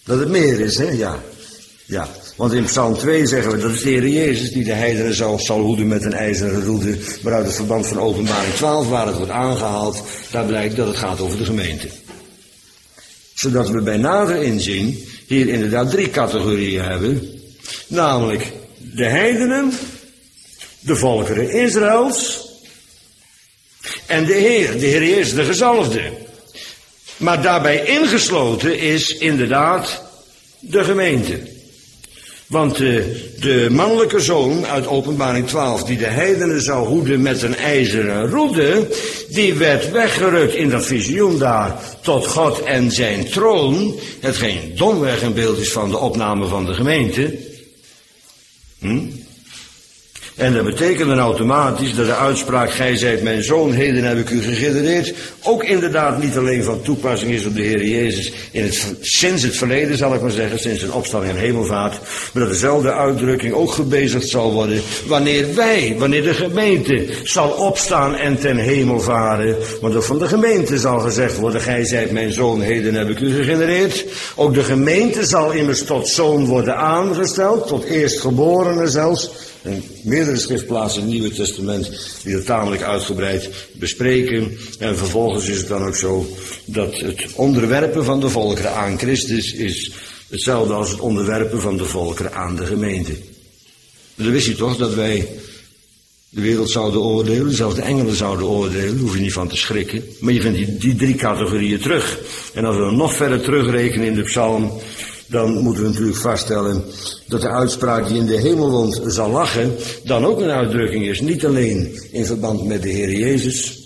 Dat het meer is, hè? Ja. Ja. Want in Psalm twee zeggen we dat is de Heer Jezus die de heidenen zal, zal hoeden met een ijzeren roede. Maar uit het verband van Openbaring twaalf, waar het wordt aangehaald, daar blijkt dat het gaat over de gemeente. Zodat we bij nader inzien hier inderdaad drie categorieën hebben. Namelijk de heidenen, de volkeren Israëls en de Heer, de Heer Jezus, de gezalfde. Maar daarbij ingesloten is inderdaad de gemeente. Want de, de mannelijke zoon uit Openbaring twaalf, die de heidenen zou hoeden met een ijzeren roede, die werd weggerukt in dat visioen daar tot God en zijn troon, hetgeen domweg een beeld is van de opname van de gemeente. Hm? En dat betekent dan automatisch dat de uitspraak, gij zijt mijn zoon, heden heb ik u gegenereerd, ook inderdaad niet alleen van toepassing is op de Heer Jezus, in het, sinds het verleden zal ik maar zeggen, sinds zijn opstanding en hemelvaart, maar dat dezelfde uitdrukking ook gebezigd zal worden wanneer wij, wanneer de gemeente zal opstaan en ten hemel varen. Want ook van de gemeente zal gezegd worden, gij zijt mijn zoon, heden heb ik u gegenereerd. Ook de gemeente zal immers tot zoon worden aangesteld, tot eerstgeborene zelfs. En meerdere schriftplaatsen in het Nieuwe Testament die dat tamelijk uitgebreid bespreken. En vervolgens is het dan ook zo dat het onderwerpen van de volkeren aan Christus is hetzelfde als het onderwerpen van de volkeren aan de gemeente. Dan wist je toch dat wij de wereld zouden oordelen, zelfs de engelen zouden oordelen, daar hoef je niet van te schrikken. Maar je vindt die, die drie categorieën terug. En als we nog verder terugrekenen in de psalm, dan moeten we natuurlijk vaststellen dat de uitspraak die in de hemel woont zal lachen, dan ook een uitdrukking is, niet alleen in verband met de Heer Jezus.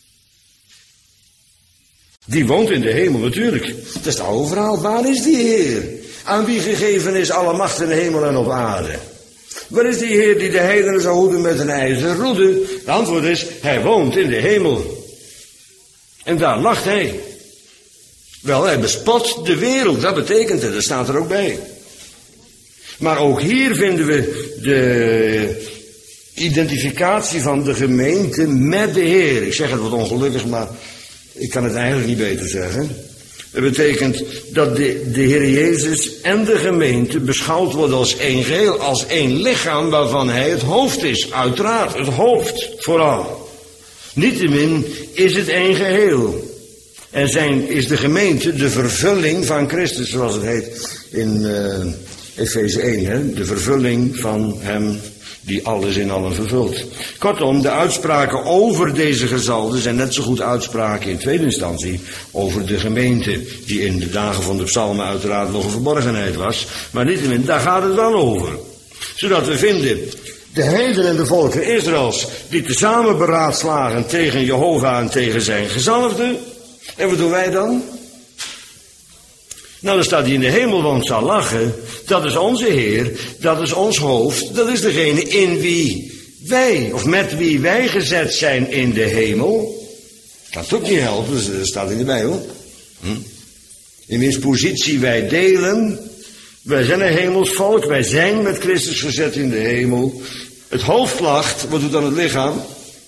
Die woont in de hemel natuurlijk. Dat is het oude verhaal. Waar is die Heer? Aan wie gegeven is alle macht in de hemel en op aarde? Waar is die Heer die de heidenen zou hoeden met een ijzeren roede? De antwoord is, hij woont in de hemel. En daar lacht hij. Wel, hij bespot de wereld, dat betekent het, dat staat er ook bij. Maar ook hier vinden we de identificatie van de gemeente met de Heer. Ik zeg het wat ongelukkig, maar ik kan het eigenlijk niet beter zeggen. Dat betekent dat de, de Heer Jezus en de gemeente beschouwd worden als één geheel, als één lichaam waarvan hij het hoofd is. Uiteraard, het hoofd vooral. Niettemin is het één geheel. En zijn, is de gemeente de vervulling van Christus, zoals het heet in uh, Efeze één. Hè? De vervulling van hem die alles in allen vervult. Kortom, de uitspraken over deze gezalden zijn net zo goed uitspraken in tweede instantie over de gemeente, die in de dagen van de psalmen uiteraard nog een verborgenheid was. Maar niettemin, daar gaat het wel over. Zodat we vinden de heidenen en de volken Israëls die tezamen beraadslagen tegen Jehovah en tegen zijn gezalfde. En wat doen wij dan? Nou, dan staat hij in de hemel woont zal lachen. Dat is onze Heer, dat is ons hoofd, dat is degene in wie wij, of met wie wij gezet zijn in de hemel. Dat ook niet helpen, dat staat in de Bijbel. Hm? In wiens positie wij delen. Wij zijn een hemelsvolk, wij zijn met Christus gezet in de hemel. Het hoofd lacht, wat doet dan het lichaam?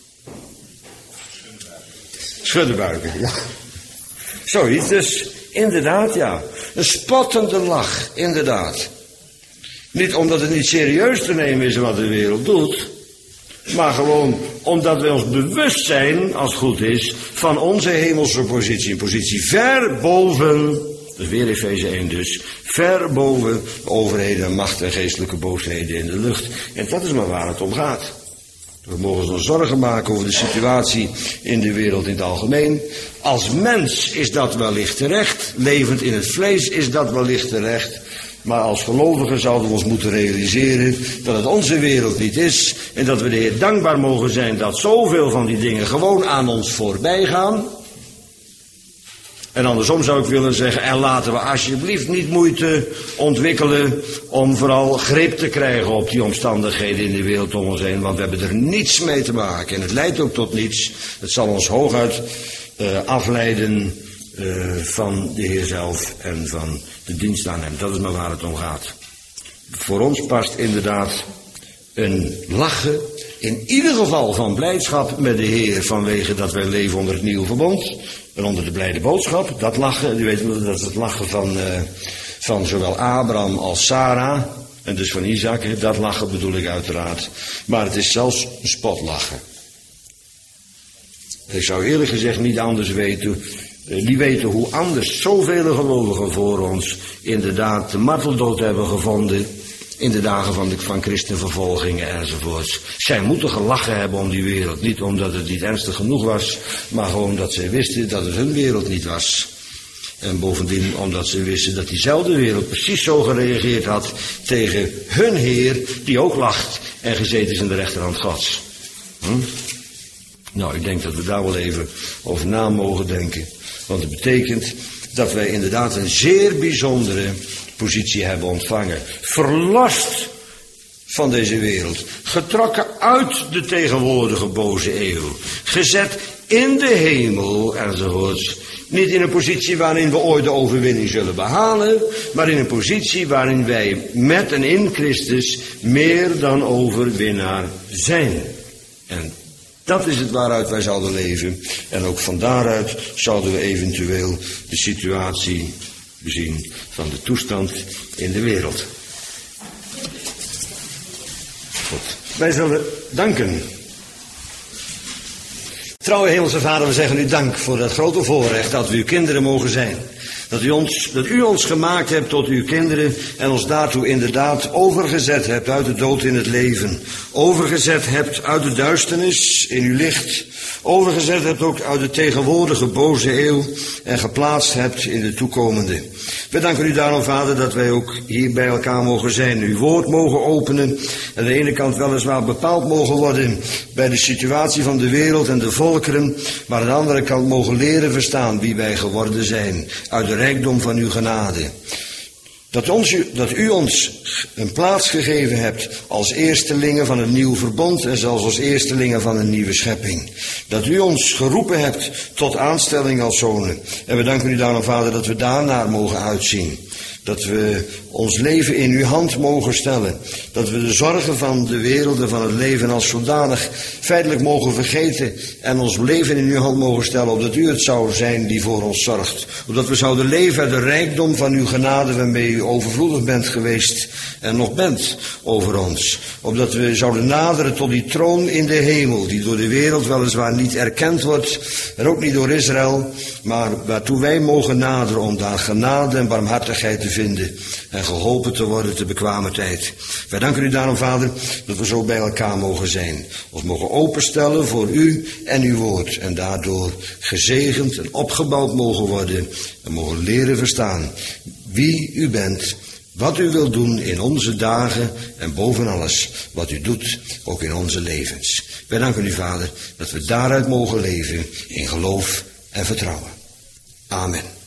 Schuddenbuiken, ja. Zoiets, dus inderdaad, ja. Een spottende lach, inderdaad. Niet omdat het niet serieus te nemen is wat de wereld doet, maar gewoon omdat we ons bewust zijn, als het goed is, van onze hemelse positie. Een positie ver boven, dat is weer Efeze één dus, ver boven de overheden en macht en geestelijke boosheden in de lucht. En dat is maar waar het om gaat. We mogen ons zorgen maken over de situatie in de wereld in het algemeen. Als mens is dat wellicht terecht. Levend in het vlees is dat wellicht terecht. Maar als gelovigen zouden we ons moeten realiseren dat het onze wereld niet is. En dat we de Heer dankbaar mogen zijn dat zoveel van die dingen gewoon aan ons voorbij gaan. En andersom zou ik willen zeggen, en laten we alsjeblieft niet moeite ontwikkelen om vooral grip te krijgen op die omstandigheden in de wereld om ons heen. Want we hebben er niets mee te maken en het leidt ook tot niets. Het zal ons hooguit uh, afleiden uh, van de Heer zelf en van de dienst aan hem. Dat is maar waar het om gaat. Voor ons past inderdaad een lachen In ieder geval van blijdschap met de Heer vanwege dat wij leven onder het nieuwe verbond. En onder de blijde boodschap. Dat lachen, u weet wel, dat is het lachen van, uh, van zowel Abraham als Sarah. En dus van Isaac, dat lachen bedoel ik uiteraard. Maar het is zelfs een spotlachen. Ik zou eerlijk gezegd niet anders weten, niet weten hoe anders zoveel gelovigen voor ons inderdaad de marteldood hebben gevonden in de dagen van, de, van christenvervolgingen enzovoorts. Zij moeten gelachen hebben om die wereld. Niet omdat het niet ernstig genoeg was, maar gewoon dat zij wisten dat het hun wereld niet was. En bovendien omdat ze wisten dat diezelfde wereld precies zo gereageerd had tegen hun Heer, die ook lacht en gezeten is in de rechterhand Gods. Hm? Nou, ik denk dat we daar wel even over na mogen denken. Want het betekent dat wij inderdaad een zeer bijzondere positie hebben ontvangen. Verlost van deze wereld. Getrokken uit de tegenwoordige boze eeuw. Gezet in de hemel enzovoorts. Niet in een positie waarin we ooit de overwinning zullen behalen, maar in een positie waarin wij met en in Christus meer dan overwinnaar zijn. En dat is het waaruit wij zouden leven. En ook van daaruit zouden we eventueel de situatie bezien van de toestand in de wereld. Goed. Wij zullen danken. Trouwe Hemelse Vader, we zeggen u dank voor dat grote voorrecht dat we uw kinderen mogen zijn. Dat u, ons, dat u ons gemaakt hebt tot uw kinderen en ons daartoe inderdaad overgezet hebt uit de dood in het leven. Overgezet hebt uit de duisternis in uw licht. Overgezet hebt ook uit de tegenwoordige boze eeuw en geplaatst hebt in de toekomende. We danken u daarom, Vader, dat wij ook hier bij elkaar mogen zijn. Uw woord mogen openen. Aan de ene kant weliswaar bepaald mogen worden bij de situatie van de wereld en de volkeren. Maar aan de andere kant mogen leren verstaan wie wij geworden zijn. Uit de rijkdom van uw genade. Dat, ons, dat u ons een plaats gegeven hebt als eerstelingen van een nieuw verbond en zelfs als eerstelingen van een nieuwe schepping. Dat u ons geroepen hebt tot aanstelling als zonen. En we danken u daarom, Vader, dat we daarnaar mogen uitzien. Dat we ons leven in uw hand mogen stellen. Dat we de zorgen van de wereld en van het leven als zodanig feitelijk mogen vergeten. En ons leven in uw hand mogen stellen. Opdat u het zou zijn die voor ons zorgt. Opdat we zouden leven uit de rijkdom van uw genade waarmee u overvloedig bent geweest. En nog bent over ons. Opdat we zouden naderen tot die troon in de hemel. Die door de wereld weliswaar niet erkend wordt. En ook niet door Israël. Maar waartoe wij mogen naderen om daar genade en barmhartigheid te vinden. En geholpen te worden te bekwame tijd. Wij danken u daarom, Vader, dat we zo bij elkaar mogen zijn. Ons mogen openstellen voor u en uw woord. En daardoor gezegend en opgebouwd mogen worden. En mogen leren verstaan wie u bent. Wat u wilt doen in onze dagen. En boven alles wat u doet ook in onze levens. Wij danken u, Vader, dat we daaruit mogen leven in geloof en vertrouwen. Amen.